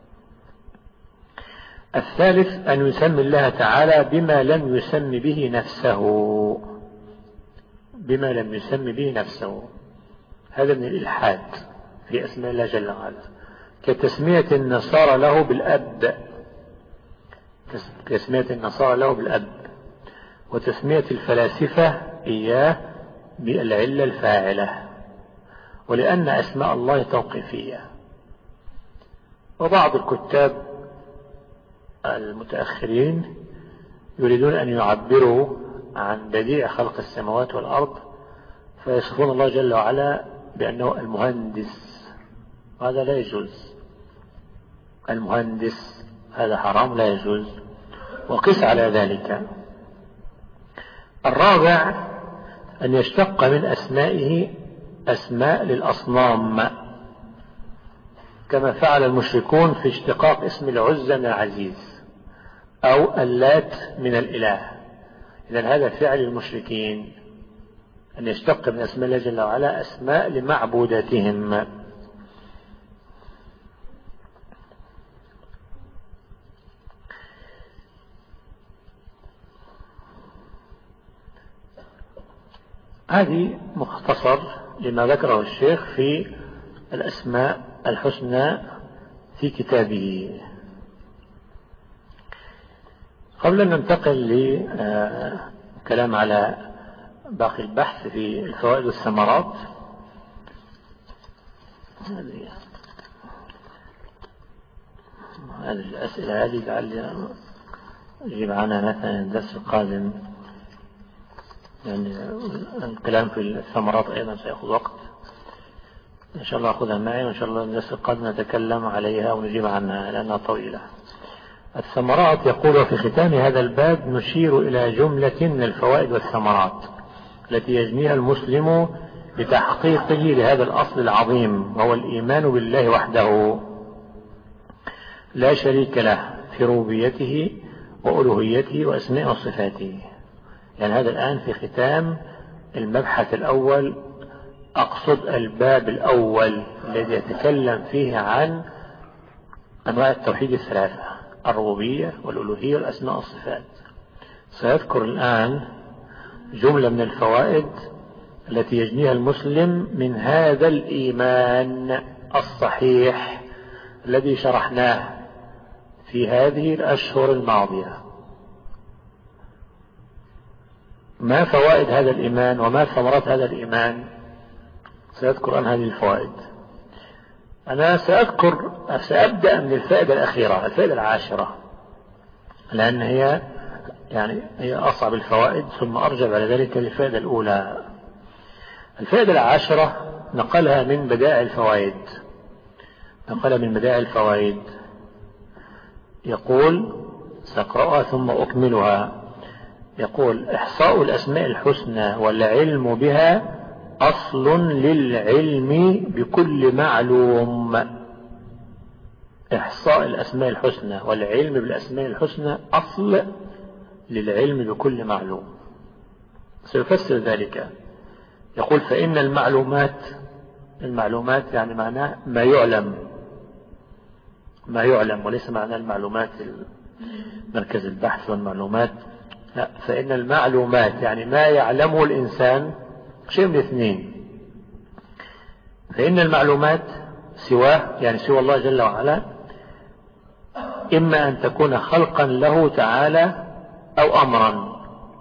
الثالث أن يسمي الله تعالى بما لم يسم به نفسه، بما لم يسم به نفسه. هذا من الإلحاد في أسماء الله جل وعلا، كتسمية النصارى له بالأب، كتسمية النصارى له بالأب، وتسمية الفلاسفة إياه بالعلة الفاعلة، ولأن أسماء الله توقيفية. وبعض الكتاب المتأخرين يريدون أن يعبروا عن بديع خلق السماوات والأرض فيصفون الله جل وعلا بأنه المهندس، هذا لا يجوز. المهندس هذا حرام لا يجوز، وقس على ذلك. الرابع أن يشتق من أسمائه أسماء للأصنام كما فعل المشركون في اشتقاق اسم العزى من العزيز أو اللات من الإله. إذن هذا فعل المشركين أن يشتق من أسماء الله جل وعلا أسماء لمعبوداتهم. هذه مختصر لما ذكره الشيخ في الأسماء الحسنى في كتابه. قبل أن ننتقل لكلام على باقي البحث في الفوائد والثمرات، هذه الأسئلة هذه لعل أجيب عنها مثلا الدرس القادم، يعني الكلام في الثمرات أيضا سيأخذ وقت، إن شاء الله أخذها معي، وإن شاء الله الدرس القادم نتكلم عليها ونجيب عنها لأنها طويلة. الثمرات يقول في ختام هذا الباب نشير إلى جملة من الفوائد والثمرات التي يجنيها المسلم بتحقيقه لهذا الأصل العظيم، وهو الإيمان بالله وحده لا شريك له في ربوبيته وألوهيته وأسماء وصفاته. يعني هذا الآن في ختام المبحث الأول، أقصد الباب الأول الذي يتكلم فيه عن أنواع التوحيد الثلاثة: الربوبية والألوهية والأسماء والصفات. سيذكر الآن جملة من الفوائد التي يجنيها المسلم من هذا الإيمان الصحيح الذي شرحناه في هذه الأشهر الماضية. ما فوائد هذا الإيمان وما ثمرات هذا الإيمان؟ سأذكر عن هذه الفوائد. أنا سأذكر سأبدأ من الفائدة الأخيرة، الفائدة العاشرة، لأن هي يعني هي أصعب الفوائد، ثم أرجع بعد ذلك للفائدة الأولى. الفائدة العاشرة نقلها من بدائع الفوائد، نقلها من بدائع الفوائد. يقول، سأقرأها ثم أكملها. يقول: إحصاء الأسماء الحسنى والعلم بها أصل للعلم بكل معلوم. إحصاء الأسماء الحسنى والعلم بالأسماء الحسنى أصل للعلم بكل معلوم. سيفسر ذلك. يقول: فإن المعلومات، المعلومات يعني معناه ما يعلم، ما يعلم، وليس معنى المعلومات مركز البحث والمعلومات، لا، فإن المعلومات يعني ما يعلمه الإنسان شيء من اثنين. فإن المعلومات سواه، يعني سوى الله جل وعلا، إما أن تكون خلقا له تعالى أو أمرا.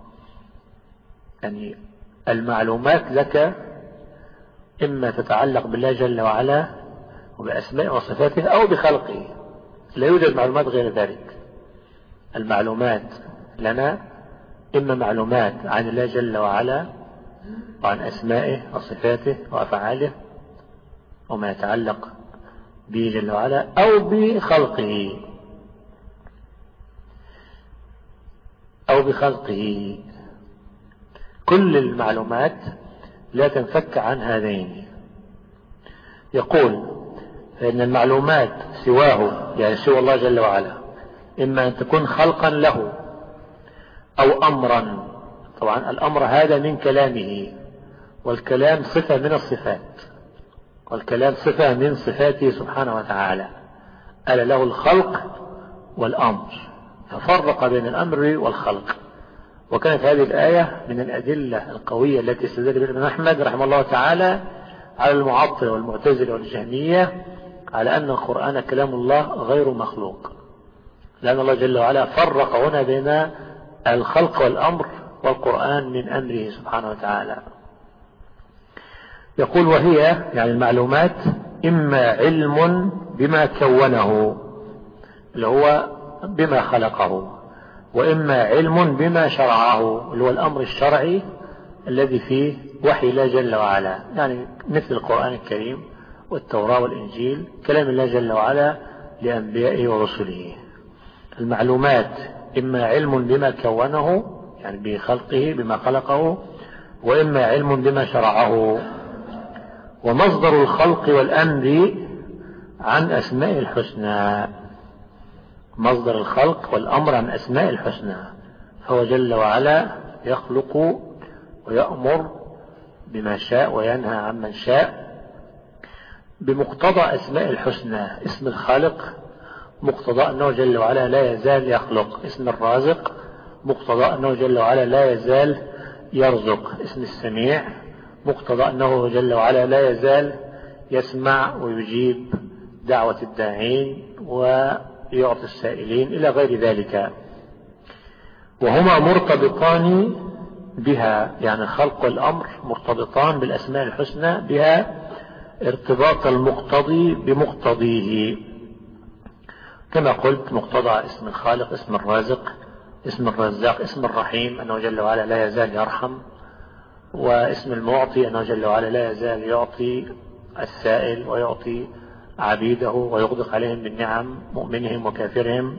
يعني المعلومات لك إما تتعلق بالله جل وعلا وبأسماء وصفاته أو بخلقه، لا يوجد معلومات غير ذلك. المعلومات لنا إما معلومات عن الله جل وعلا وعن أسمائه وصفاته وأفعاله وما يتعلق به جل وعلا، أو بخلقه أو بخلقه. كل المعلومات لا تنفك عن هذين. يقول: فإن المعلومات سواه، يعني سوى الله جل وعلا، إما أن تكون خلقا له أو أمرا. طبعا الأمر هذا من كلامه، والكلام صفة من الصفات، والكلام صفة من صفاته سبحانه وتعالى. ألا له الخلق والأمر، ففرق بين الأمر والخلق. وكانت هذه الآية من الأدلة القوية التي استدل بها الإمام أحمد رحمه الله تعالى على المعطلة والمعتزلة والجهمية على أن القرآن كلام الله غير مخلوق، لأن الله جل وعلا فرق هنا بين الخلق والأمر، والقرآن من أمره سبحانه وتعالى. يقول: وهي يعني المعلومات إما علم بما كونه اللي هو بما خلقه، وإما علم بما شرعه اللي هو الأمر الشرعي الذي فيه وحي الله جل وعلا، يعني مثل القرآن الكريم والتوراة والإنجيل، كلام الله جل وعلا لأنبيائه ورسله. المعلومات إما علم بما كونه يعني بخلقه بما خلقه، وإما علم بما شرعه. ومصدر الخلق والأمر عن أسماء الحسنى، مصدر الخلق والأمر عن أسماء الحسنى، فهو جل وعلا يخلق ويأمر بما شاء وينهى عمن شاء بمقتضى أسماء الحسنى. اسم الخالق مقتضى أنه جل وعلا لا يزال يخلق، اسم الرازق مقتضى أنه جل وعلا لا يزال يرزق، اسم السميع مقتضى أنه جل وعلا لا يزال يسمع ويجيب دعوة الداعين ويعطي السائلين إلى غير ذلك. وهما مرتبطان بها، يعني الخلق والأمر مرتبطان بالأسماء الحسنى بها ارتباط المقتضي بمقتضيه، كما قلت مقتضى اسم الخالق اسم الرازق، اسم الرزاق اسم الرحيم أنه جل وعلا لا يزال يرحم، واسم المعطي أنه جل وعلا لا يزال يعطي السائل ويعطي عبيده ويغدق عليهم بالنعم مؤمنهم وكافرهم.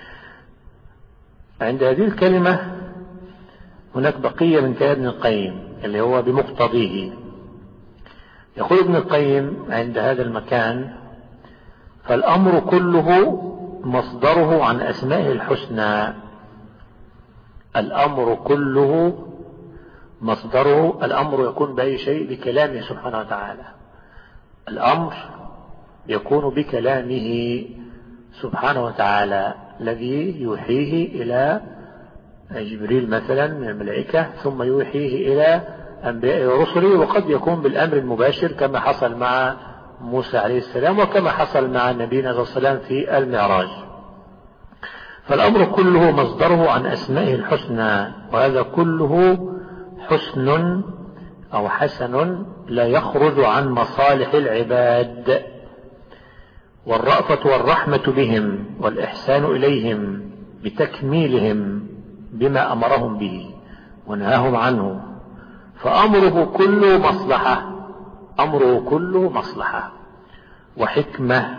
عند هذه الكلمة هناك بقية من كلام ابن القيم، اللي هو بمقتضيه. يقول ابن القيم عند هذا المكان: فالأمر كله مصدره عن أسمائه الحسنى. الأمر كله مصدره، الأمر يكون بأي شيء؟ بكلامه سبحانه وتعالى. الأمر يكون بكلامه سبحانه وتعالى الذي يوحيه إلى جبريل مثلا من الملائكة، ثم يوحيه إلى أنبياء ورسله، وقد يكون بالأمر المباشر كما حصل مع موسى عليه السلام وكما حصل مع نبينا صلى الله عليه وسلم في المعراج. فالأمر كله مصدره عن أسمائه الحسنى، وهذا كله حسن أو حسن لا يخرج عن مصالح العباد، والرأفة والرحمة بهم والإحسان إليهم بتكميلهم بما أمرهم به ونهاهم عنه. فأمره كله مصلحة، أمره كله مصلحة وحكمة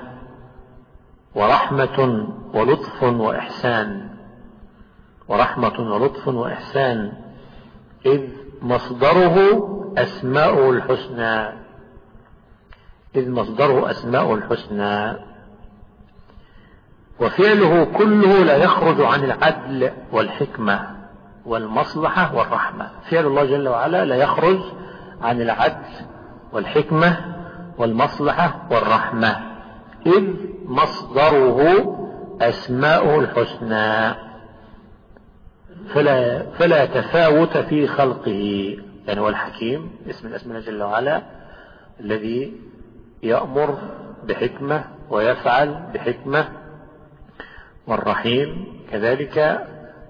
ورحمة ولطف وإحسان، ورحمة ولطف وإحسان، إذ مصدره أسماؤه الحسنى، إذ مصدره أسماؤه الحسنى. وفعله كله لا يخرج عن العدل والحكمة والمصلحة والرحمة. فعل الله جل وعلا لا يخرج عن العدل والحكمة والمصلحة والرحمة، إذ مصدره أسماؤه الحسنى، فلا, فلا تفاوت في خلقه. يعني هو الحكيم اسم من أسماء جل وعلا الذي يأمر بحكمة ويفعل بحكمة، والرحيم كذلك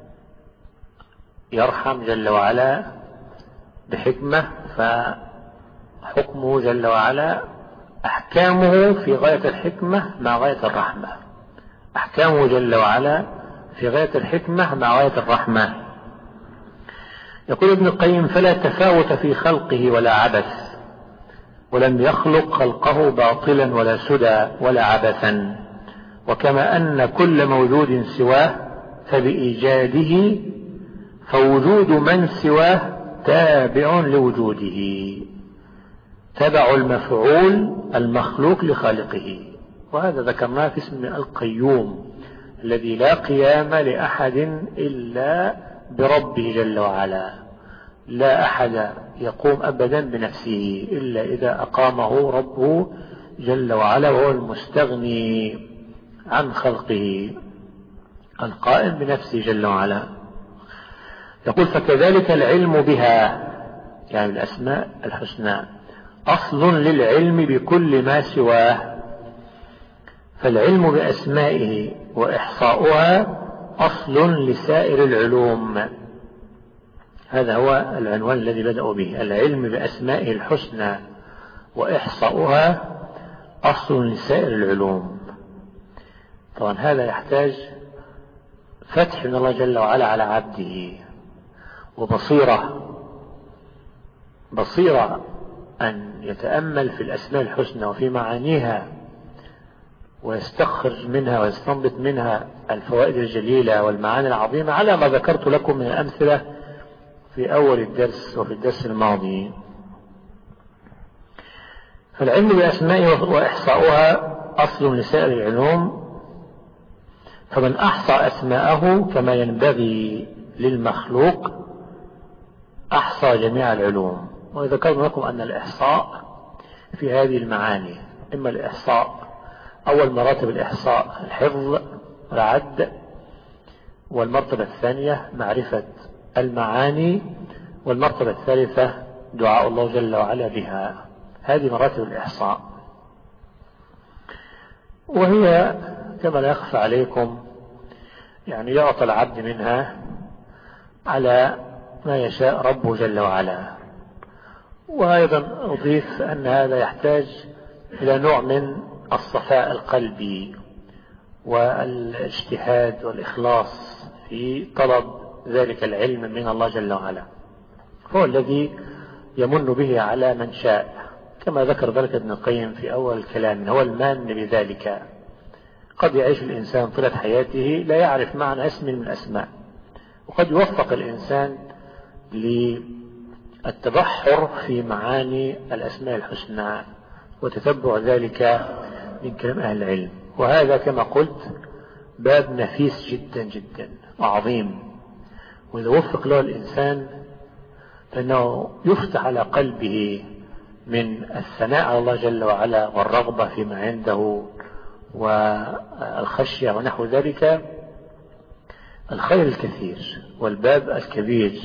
يرحم جل وعلا بحكمة، فحكمه جل وعلا أحكامه في غاية الحكمة مع غاية الرحمة، أحكامه جل وعلا في غاية الحكمة مع غاية الرحمة. يقول ابن القيم: فلا تفاوت في خلقه ولا عبث، ولم يخلق خلقه باطلا ولا سدى ولا عبثا. وكما أن كل موجود سواه فبإيجاده، فوجود من سواه تابع لوجوده، تبع المفعول المخلوق لخالقه. وهذا ذكرناه في اسم القيوم الذي لا قيام لأحد إلا بربه جل وعلا، لا أحد يقوم أبدا بنفسه إلا إذا أقامه ربه جل وعلا، وهو المستغني عن خلقه القائم بنفسه جل وعلا. يقول: فكذلك العلم بها، يعني الأسماء الحسنى، أصل للعلم بكل ما سواه. فالعلم بأسمائه وإحصاؤها أصل لسائر العلوم. هذا هو العنوان الذي بدأوا به: العلم بأسمائه الحسنى وإحصاؤها أصل لسائر العلوم. طبعا هذا يحتاج فتح من الله جل وعلا على عبده، وبصيرة بصيرة أن يتأمل في الأسماء الحسنى وفي معانيها، ويستخرج منها ويستنبط منها الفوائد الجليلة والمعاني العظيمة، على ما ذكرت لكم من الأمثلة في أول الدرس وفي الدرس الماضي. فالعلم بأسمائه وإحصاؤها أصل لسائر العلوم، فمن أحصى أسماءه كما ينبغي للمخلوق أحصى جميع العلوم. وذكرنا لكم أن الإحصاء في هذه المعاني: إما الإحصاء، أول مراتب الإحصاء الحفظ والعد، والمرتبة الثانية معرفة المعاني، والمرتبة الثالثة دعاء الله جل وعلا بها. هذه مراتب الإحصاء، وهي كما لا يخفى عليكم يعني يعطى العبد منها على ما يشاء ربه جل وعلا. وأيضا أضيف أن هذا يحتاج إلى نوع من الصفاء القلبي والاجتهاد والإخلاص في طلب ذلك العلم من الله جل وعلا، هو الذي يمن به على من شاء، كما ذكر ذلك ابن القيم في أول الكلام: هو المان بذلك. قد يعيش الإنسان طيلة حياته لا يعرف معنى اسم من الأسماء، وقد يوفق الإنسان التبحر في معاني الأسماء الحسنى وتتبع ذلك من كلام أهل العلم. وهذا كما قلت باب نفيس جدا جدا وعظيم، وإذا وفق له الإنسان فإنه يفتح على قلبه من الثناء على الله جل وعلا والرغبة فيما عنده والخشية ونحو ذلك الخير الكثير والباب الكبير.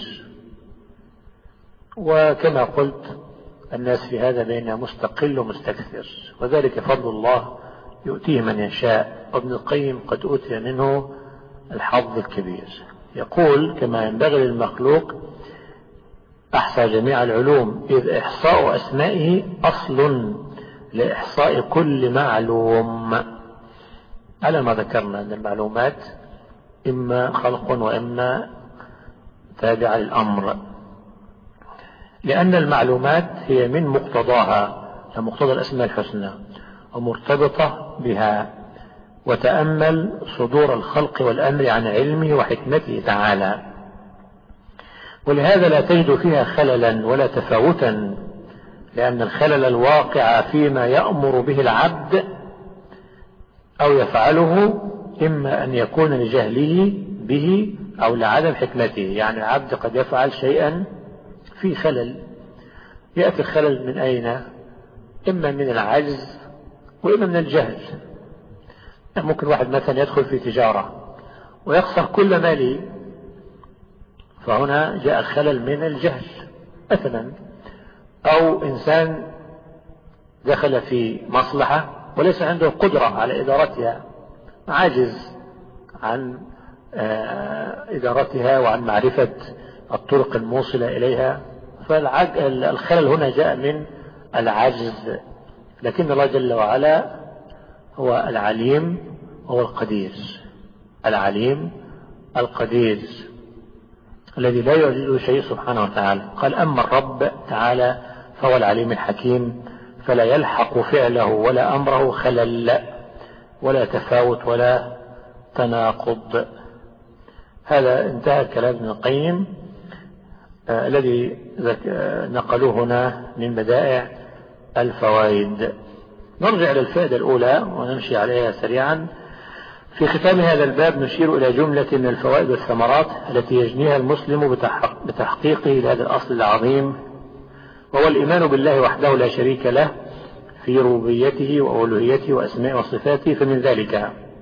وكما قلت الناس في هذا بين مستقل ومستكثر، وذلك فضل الله يؤتيه من يشاء، وابن القيم قد أوتي منه الحظ الكبير. يقول كما ينبغي للمخلوق أحصى جميع العلوم، إذ إحصاء أسمائه أصل لإحصاء كل معلوم، على ما ذكرنا أن المعلومات إما خلق وإما تابع للأمر، لأن المعلومات هي من مقتضاها مقتضى الأسماء الحسنى ومرتبطة بها. وتأمل صدور الخلق والأمر عن علمه وحكمته تعالى، ولهذا لا تجد فيها خللا ولا تفاوتا، لأن الخلل الواقع فيما يأمر به العبد أو يفعله إما أن يكون لجهله به أو لعدم حكمته. يعني العبد قد يفعل شيئا في خلل، يأتي الخلل من أين؟ إما من العجز وإما من الجهل. ممكن واحد مثلا يدخل في تجارة ويخسر كل ماله، فهنا جاء الخلل من الجهل مثلا. أو إنسان دخل في مصلحة وليس عنده قدرة على إدارتها، عاجز عن إدارتها وعن معرفة الطرق الموصلة إليها، فالخلل هنا جاء من العجز. لكن الله جل وعلا هو العليم وهو القدير، العليم القدير الذي لا يعجزه شيء سبحانه وتعالى. قال أما الرب تعالى فهو العليم الحكيم، فلا يلحق فعله ولا أمره خلل ولا تفاوت ولا تناقض. هذا انتهى كلام ابن القيم آه الذي نقلوه هنا من بدائع الفوائد. نرجع إلى الفائدة الأولى ونمشي عليها سريعا. في ختام هذا الباب نشير إلى جملة من الفوائد والثمرات التي يجنيها المسلم بتحقيقه لهذا الأصل العظيم، وهو الإيمان بالله وحده لا شريك له في ربوبيته وألوهيته وأسمائه وصفاته. فمن ذلك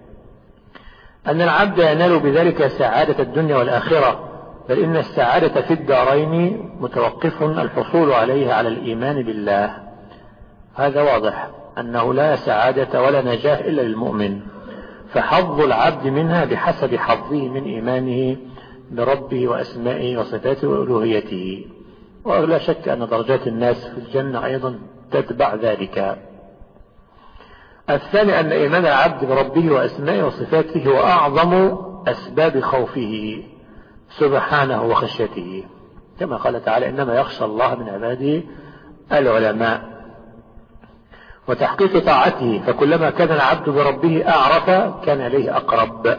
أن العبد ينال بذلك سعادة الدنيا والآخرة، بل إن السعادة في الدارين متوقف الحصول عليها على الإيمان بالله. هذا واضح أنه لا سعادة ولا نجاة إلا للمؤمن، فحظ العبد منها بحسب حظه من إيمانه بربه وأسمائه وصفاته وألوهيته. ولا شك أن درجات الناس في الجنة أيضا تتبع ذلك. الثاني أن إيمان العبد بربه وأسمائه وصفاته هو أعظم أسباب خوفه سبحانه وخشيته، كما قال تعالى إنما يخشى الله من عباده العلماء. وتحقيق طاعته، فكلما كان العبد بربه أعرف كان إليه أقرب،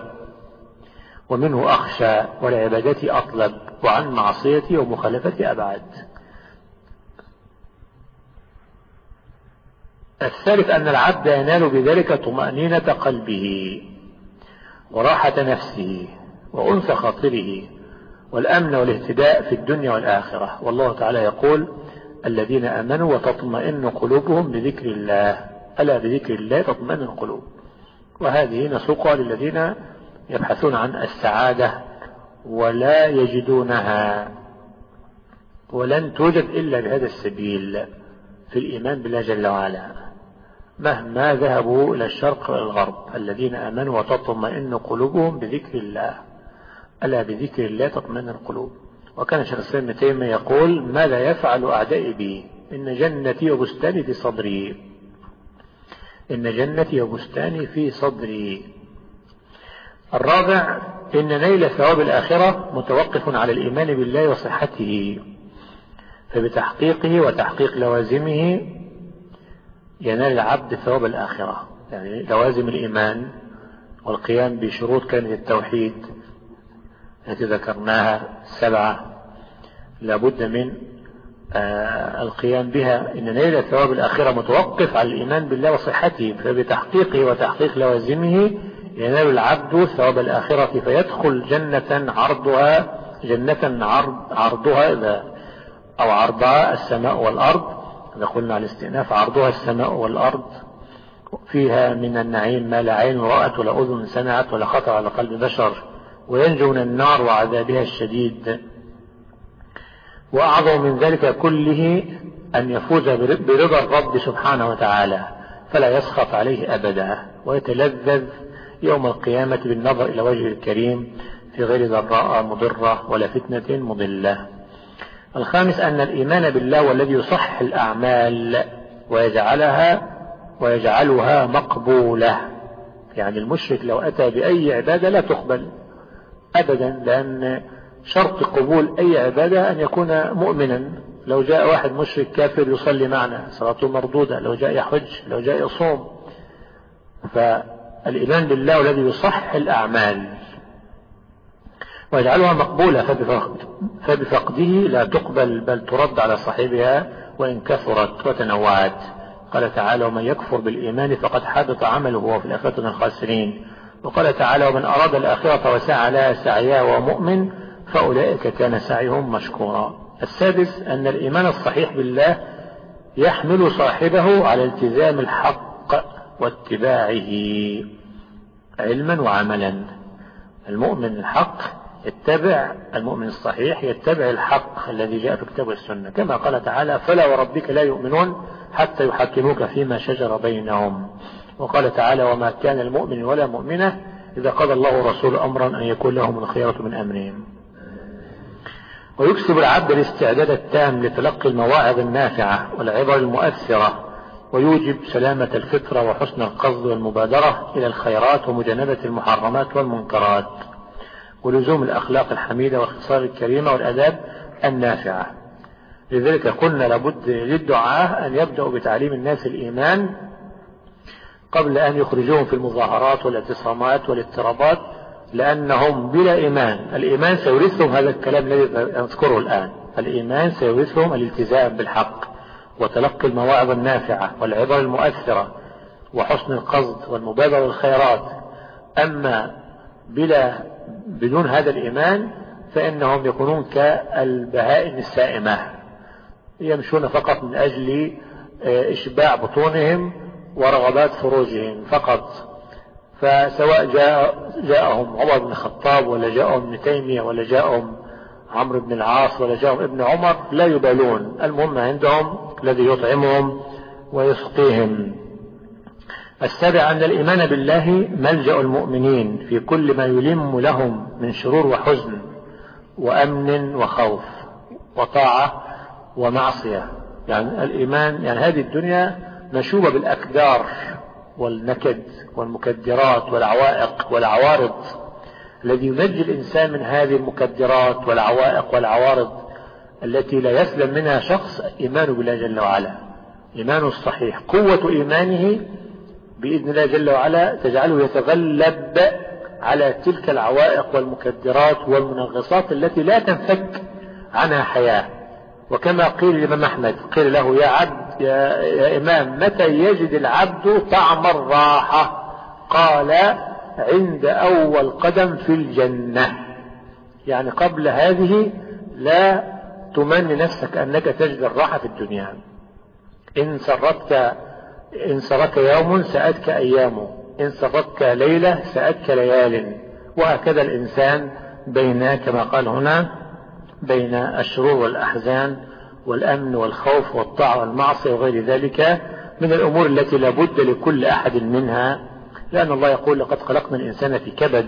ومنه أخشى، ولعبادته أطلب، وعن معصيته ومخالفته أبعد. الثالث أن العبد ينال بذلك طمأنينة قلبه وراحة نفسه وأنس خاطره والأمن والاهتداء في الدنيا والآخرة. والله تعالى يقول الذين آمنوا وتطمئن قلوبهم بذكر الله، ألا بذكر الله تطمئن القلوب. وهذه نسوقها للذين يبحثون عن السعادة ولا يجدونها، ولن توجد إلا بهذا السبيل في الإيمان بالله جل وعلا مهما ذهبوا إلى الشرق والغرب. الذين آمنوا وتطمئن قلوبهم بذكر الله، ألا بذكر الله تطمئن القلوب. وكان شيخ الإسلام ابن تيمية يقول ماذا يفعل أعدائي بي؟ إن جنتي وبستاني في صدري، إن جنتي وبستاني في صدري. الرابع إن نيل ثواب الآخرة متوقف على الإيمان بالله وصحته، فبتحقيقه وتحقيق لوازمه ينال العبد ثواب الآخرة. يعني لوازم الإيمان والقيام بشروط كلمة التوحيد التي ذكرناها سبعة، لابد من آه القيام بها، إن نيل ثواب الآخرة متوقف على الإيمان بالله وصحته، فبتحقيقه وتحقيق لوازمه ينال العبد ثواب الآخرة فيدخل جنة عرضها جنة عرض عرضها إذا أو عرضها السماء والأرض، إذا قلنا على الاستئناف عرضها السماء والأرض، فيها من النعيم ما لا عين رأت ولا أذن سمعت ولا خطر على قلب بشر، وينجو من النار وعذابها الشديد. وأعظم من ذلك كله أن يفوز برضا الرب سبحانه وتعالى فلا يسخط عليه أبدا، ويتلذذ يوم القيامة بالنظر إلى وجهه الكريم في غير ضراء مضرة ولا فتنة مضلة. الخامس أن الإيمان بالله والذي يصح الأعمال ويجعلها ويجعلها مقبولة. يعني المشرك لو أتى بأي عبادة لا تقبل أبدا، لأن شرط قبول أي عبادة أن يكون مؤمنا. لو جاء واحد مشرك كافر يصلي معنا صلاته مردودة، لو جاء يحج، لو جاء يصوم. فالإيمان بالله الذي يصح الأعمال ويجعلها مقبولة فبفقده لا تقبل بل ترد على صاحبها وإن كثرت وتنوعت. قال تعالى: ومن يكفر بالإيمان فقد حبط عمله وهو في الآخرة من الخاسرين. وقال تعالى: ومن أراد الآخرة وسعى لها سعيها ومؤمن فأولئك كان سعيهم مشكورا. السادس أن الإيمان الصحيح بالله يحمل صاحبه على التزام الحق واتباعه علما وعملا. المؤمن الحق يتبع المؤمن الصحيح يتبع الحق الذي جاء في الكتاب والسنة، كما قال تعالى: فلا وربك لا يؤمنون حتى يحكموك فيما شجر بينهم. وقال تعالى: وما كان المؤمن ولا مؤمنة إذا قضى الله ورسوله أمرا أن يكون لهم الخيرة من أمرهم. ويكسب العبد الاستعداد التام لتلقي المواعظ النافعة والعبر المؤثرة، ويوجب سلامة الفطرة وحسن القصد والمبادرة إلى الخيرات ومجانبة المحرمات والمنكرات، ولزوم الأخلاق الحميدة والخصال الكريمة والأداب النافعة. لذلك قلنا لابد للدعاة أن يبدأوا بتعليم الناس الإيمان قبل أن يخرجوهم في المظاهرات والاعتصامات والاضطرابات، لأنهم بلا إيمان. الإيمان سيورثهم هذا الكلام الذي نذكره الآن، الإيمان سيورثهم الالتزام بالحق وتلقي المواعظ النافعة والعبر المؤثرة وحسن القصد والمبادرة للخيرات. أما بلا بدون هذا الإيمان فإنهم يكونون كالبهائم السائمة، يمشون فقط من أجل إشباع بطونهم ورغبات فروجهم فقط. فسواء جاء جاءهم عمر بن الخطاب ولا جاءهم ابن تيمية ولا جاءهم عمرو بن العاص ولا جاءهم ابن عمر لا يبالون، المهم عندهم الذي يطعمهم ويسقيهم. السابع أن الإيمان بالله ملجأ المؤمنين في كل ما يلم لهم من شرور وحزن وأمن وخوف وطاعة ومعصية. يعني الإيمان يعني هذه الدنيا مشوبة بالأكدار والنكد والمكدرات والعوائق والعوارض، الذي ينجي الإنسان من هذه المكدرات والعوائق والعوارض التي لا يسلم منها شخص إيمانه بالله جل وعلا. إيمانه الصحيح قوة إيمانه بإذن الله جل وعلا تجعله يتغلب على تلك العوائق والمكدرات والمنغصات التي لا تنفك عنها حياة. وكما قيل لإمام أحمد، قيل له: يا عبد يا, يا إمام متى يجد العبد طعم الراحة؟ قال: عند أول قدم في الجنة. يعني قبل هذه لا تمني نفسك أنك تجد الراحة في الدنيا. إن سرتك إن سرك يوم سأتك أيامه، إن سرتك ليلة سأتك ليال. وهكذا الإنسان بين كما قال هنا بين الشرور والأحزان والأمن والخوف والطاعة والمعصية وغير ذلك من الأمور التي لا بد لكل أحد منها، لأن الله يقول: لقد خلقنا الإنسان في كبد.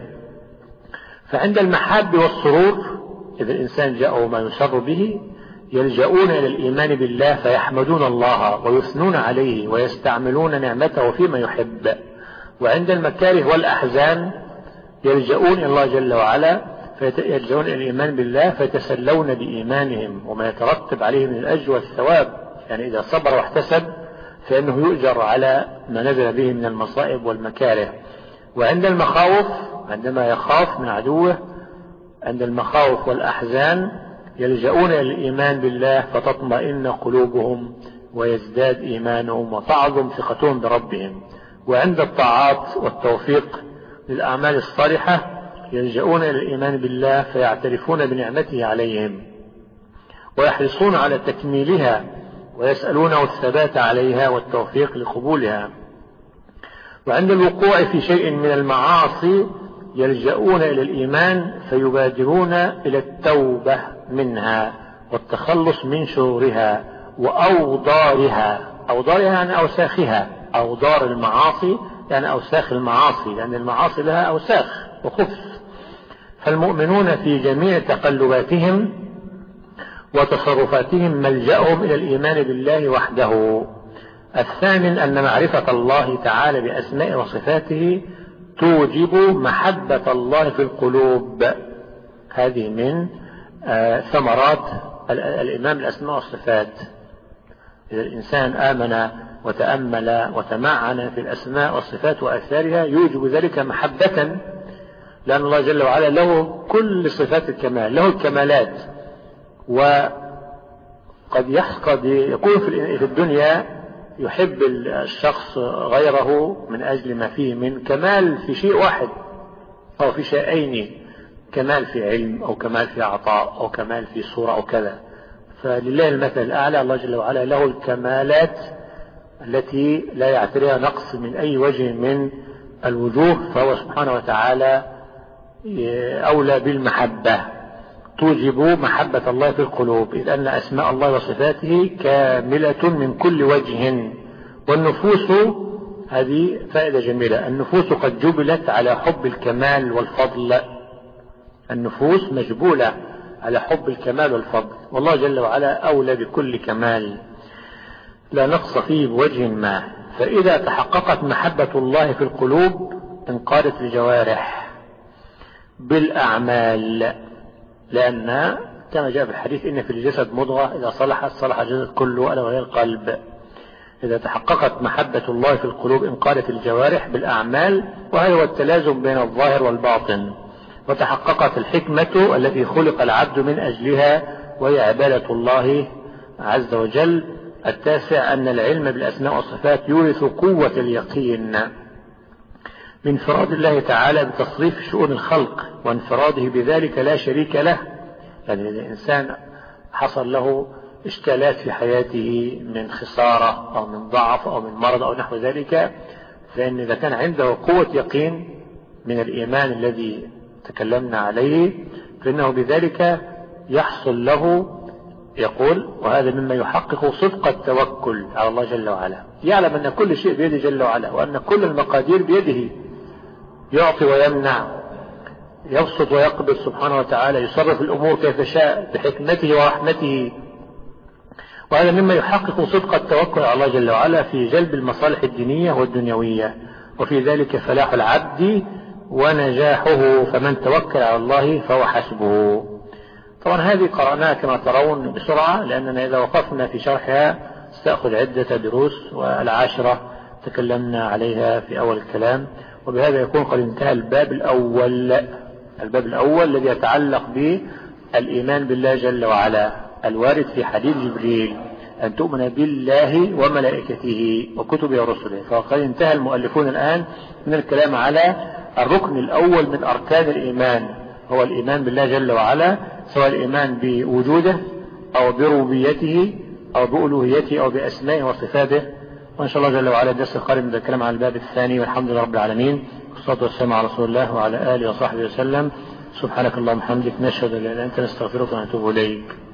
فعند المحاب والسرور إذا الإنسان جاءه ما يسر به يلجؤون إلى الإيمان بالله فيحمدون الله ويثنون عليه ويستعملون نعمته فيما يحب. وعند المكاره والأحزان يلجؤون إلى الله جل وعلا فيلجؤون إلى الإيمان بالله فيتسلون بإيمانهم وما يترتب عليه من الأجر والثواب. يعني إذا صبر واحتسب فإنه يؤجر على ما نزل به من المصائب والمكاره. وعند المخاوف عندما يخاف من عدوه عند المخاوف والأحزان يلجؤون إلى الإيمان بالله فتطمئن قلوبهم ويزداد إيمانهم وتعظم ثقتهم بربهم. وعند الطاعات والتوفيق للأعمال الصالحة يلجؤون إلى الإيمان بالله فيعترفون بنعمته عليهم ويحرصون على تكميلها ويسألونه الثبات عليها والتوفيق لقبولها. وعند الوقوع في شيء من المعاصي يلجؤون إلى الإيمان فيبادرون إلى التوبة منها والتخلص من شرورها وأوضارها. أوضارها يعني أوساخها، أوضار المعاصي يعني أوساخ المعاصي، لأن المعاصي لها أوساخ وخبث. فالمؤمنون في جميع تقلباتهم وتصرفاتهم ملجأهم إلى الإيمان بالله وحده. الثامن أن معرفة الله تعالى بأسماء وصفاته توجب محبة الله في القلوب. هذه من ثمرات الإيمان بالأسماء والصفات. إذا الإنسان آمن وتأمل وتمعن في الأسماء والصفات وأثارها يوجب ذلك محبة، لأن الله جل وعلا له كل صفات الكمال، له الكمالات. وقد قد يكون في الدنيا يحب الشخص غيره من أجل ما فيه من كمال في شيء واحد أو في شيئين، كمال في علم أو كمال في عطاء أو كمال في صورة أو كذا. فلله المثل الأعلى، الله جل وعلا له الكمالات التي لا يعتريها نقص من أي وجه من الوجوه، فهو سبحانه وتعالى أولى بالمحبة، توجب محبة الله في القلوب، إذ أن أسماء الله وصفاته كاملة من كل وجه. والنفوس، هذه فائدة جميلة، النفوس قد جبلت على حب الكمال والفضل. النفوس مجبولة على حب الكمال والفضل، والله جل وعلا أولى بكل كمال لا نقص فيه بوجه ما. فإذا تحققت محبة الله في القلوب انقادت الجوارح بالأعمال، لأن كما جاء في الحديث إن في الجسد مضغة إذا صلحت صلح الجسد كله ألا وهي القلب. إذا تحققت محبة الله في القلوب انقادت الجوارح بالأعمال، وهذا هو التلازم بين الظاهر والباطن. وتحققت الحكمة التي خلق العبد من أجلها وهي عبادة الله عز وجل. التاسع أن العلم بالأسماء والصفات يورث قوة اليقين بانفراد الله تعالى بتصريف شؤون الخلق وانفراده بذلك لا شريك له. يعني الإنسان حصل له إشكالات في حياته من خسارة أو من ضعف أو من مرض أو نحو ذلك، فإن إذا كان عنده قوة يقين من الإيمان الذي تكلمنا عليه فإنه بذلك يحصل له، يقول وهذا مما يحقق صدق التوكل على الله جل وعلا، يعلم أن كل شيء بيده جل وعلا وأن كل المقادير بيده، يعطي ويمنع، يبسط ويقبض سبحانه وتعالى، يصرف الأمور كيف شاء بحكمته ورحمته. وهذا مما يحقق صدق التوكل على الله جل وعلا في جلب المصالح الدينية والدنيوية، وفي ذلك فلاح العبد ونجاحه، فمن توكل على الله فهو حسبه. طبعا هذه قرأناها كما ترون بسرعة، لأننا إذا وقفنا في شرحها سأخذ عدة دروس، والعاشرة تكلمنا عليها في أول الكلام. وبهذا يكون قد انتهى الباب الأول، الباب الأول الذي يتعلق بالإيمان بالله جل وعلا الوارد في حديث جبريل أن تؤمن بالله وملائكته وكتبه ورسله. فقد انتهى المؤلفون الآن من الكلام على الركن الأول من أركان الإيمان، هو الإيمان بالله جل وعلا، سواء الإيمان بوجوده أو بربوبيته أو بألوهيته أو بأسمائه وصفاته. وإن شاء الله جل وعلا الدرس القادم نتكلم عن الباب الثاني، والحمد لله رب العالمين، والصلاة والسلام على رسول الله وعلى آله وصحبه وسلم. سبحانك اللهم وبحمدك، نشهد أن لا إله إلا أنت، نستغفرك ونتوب إليك.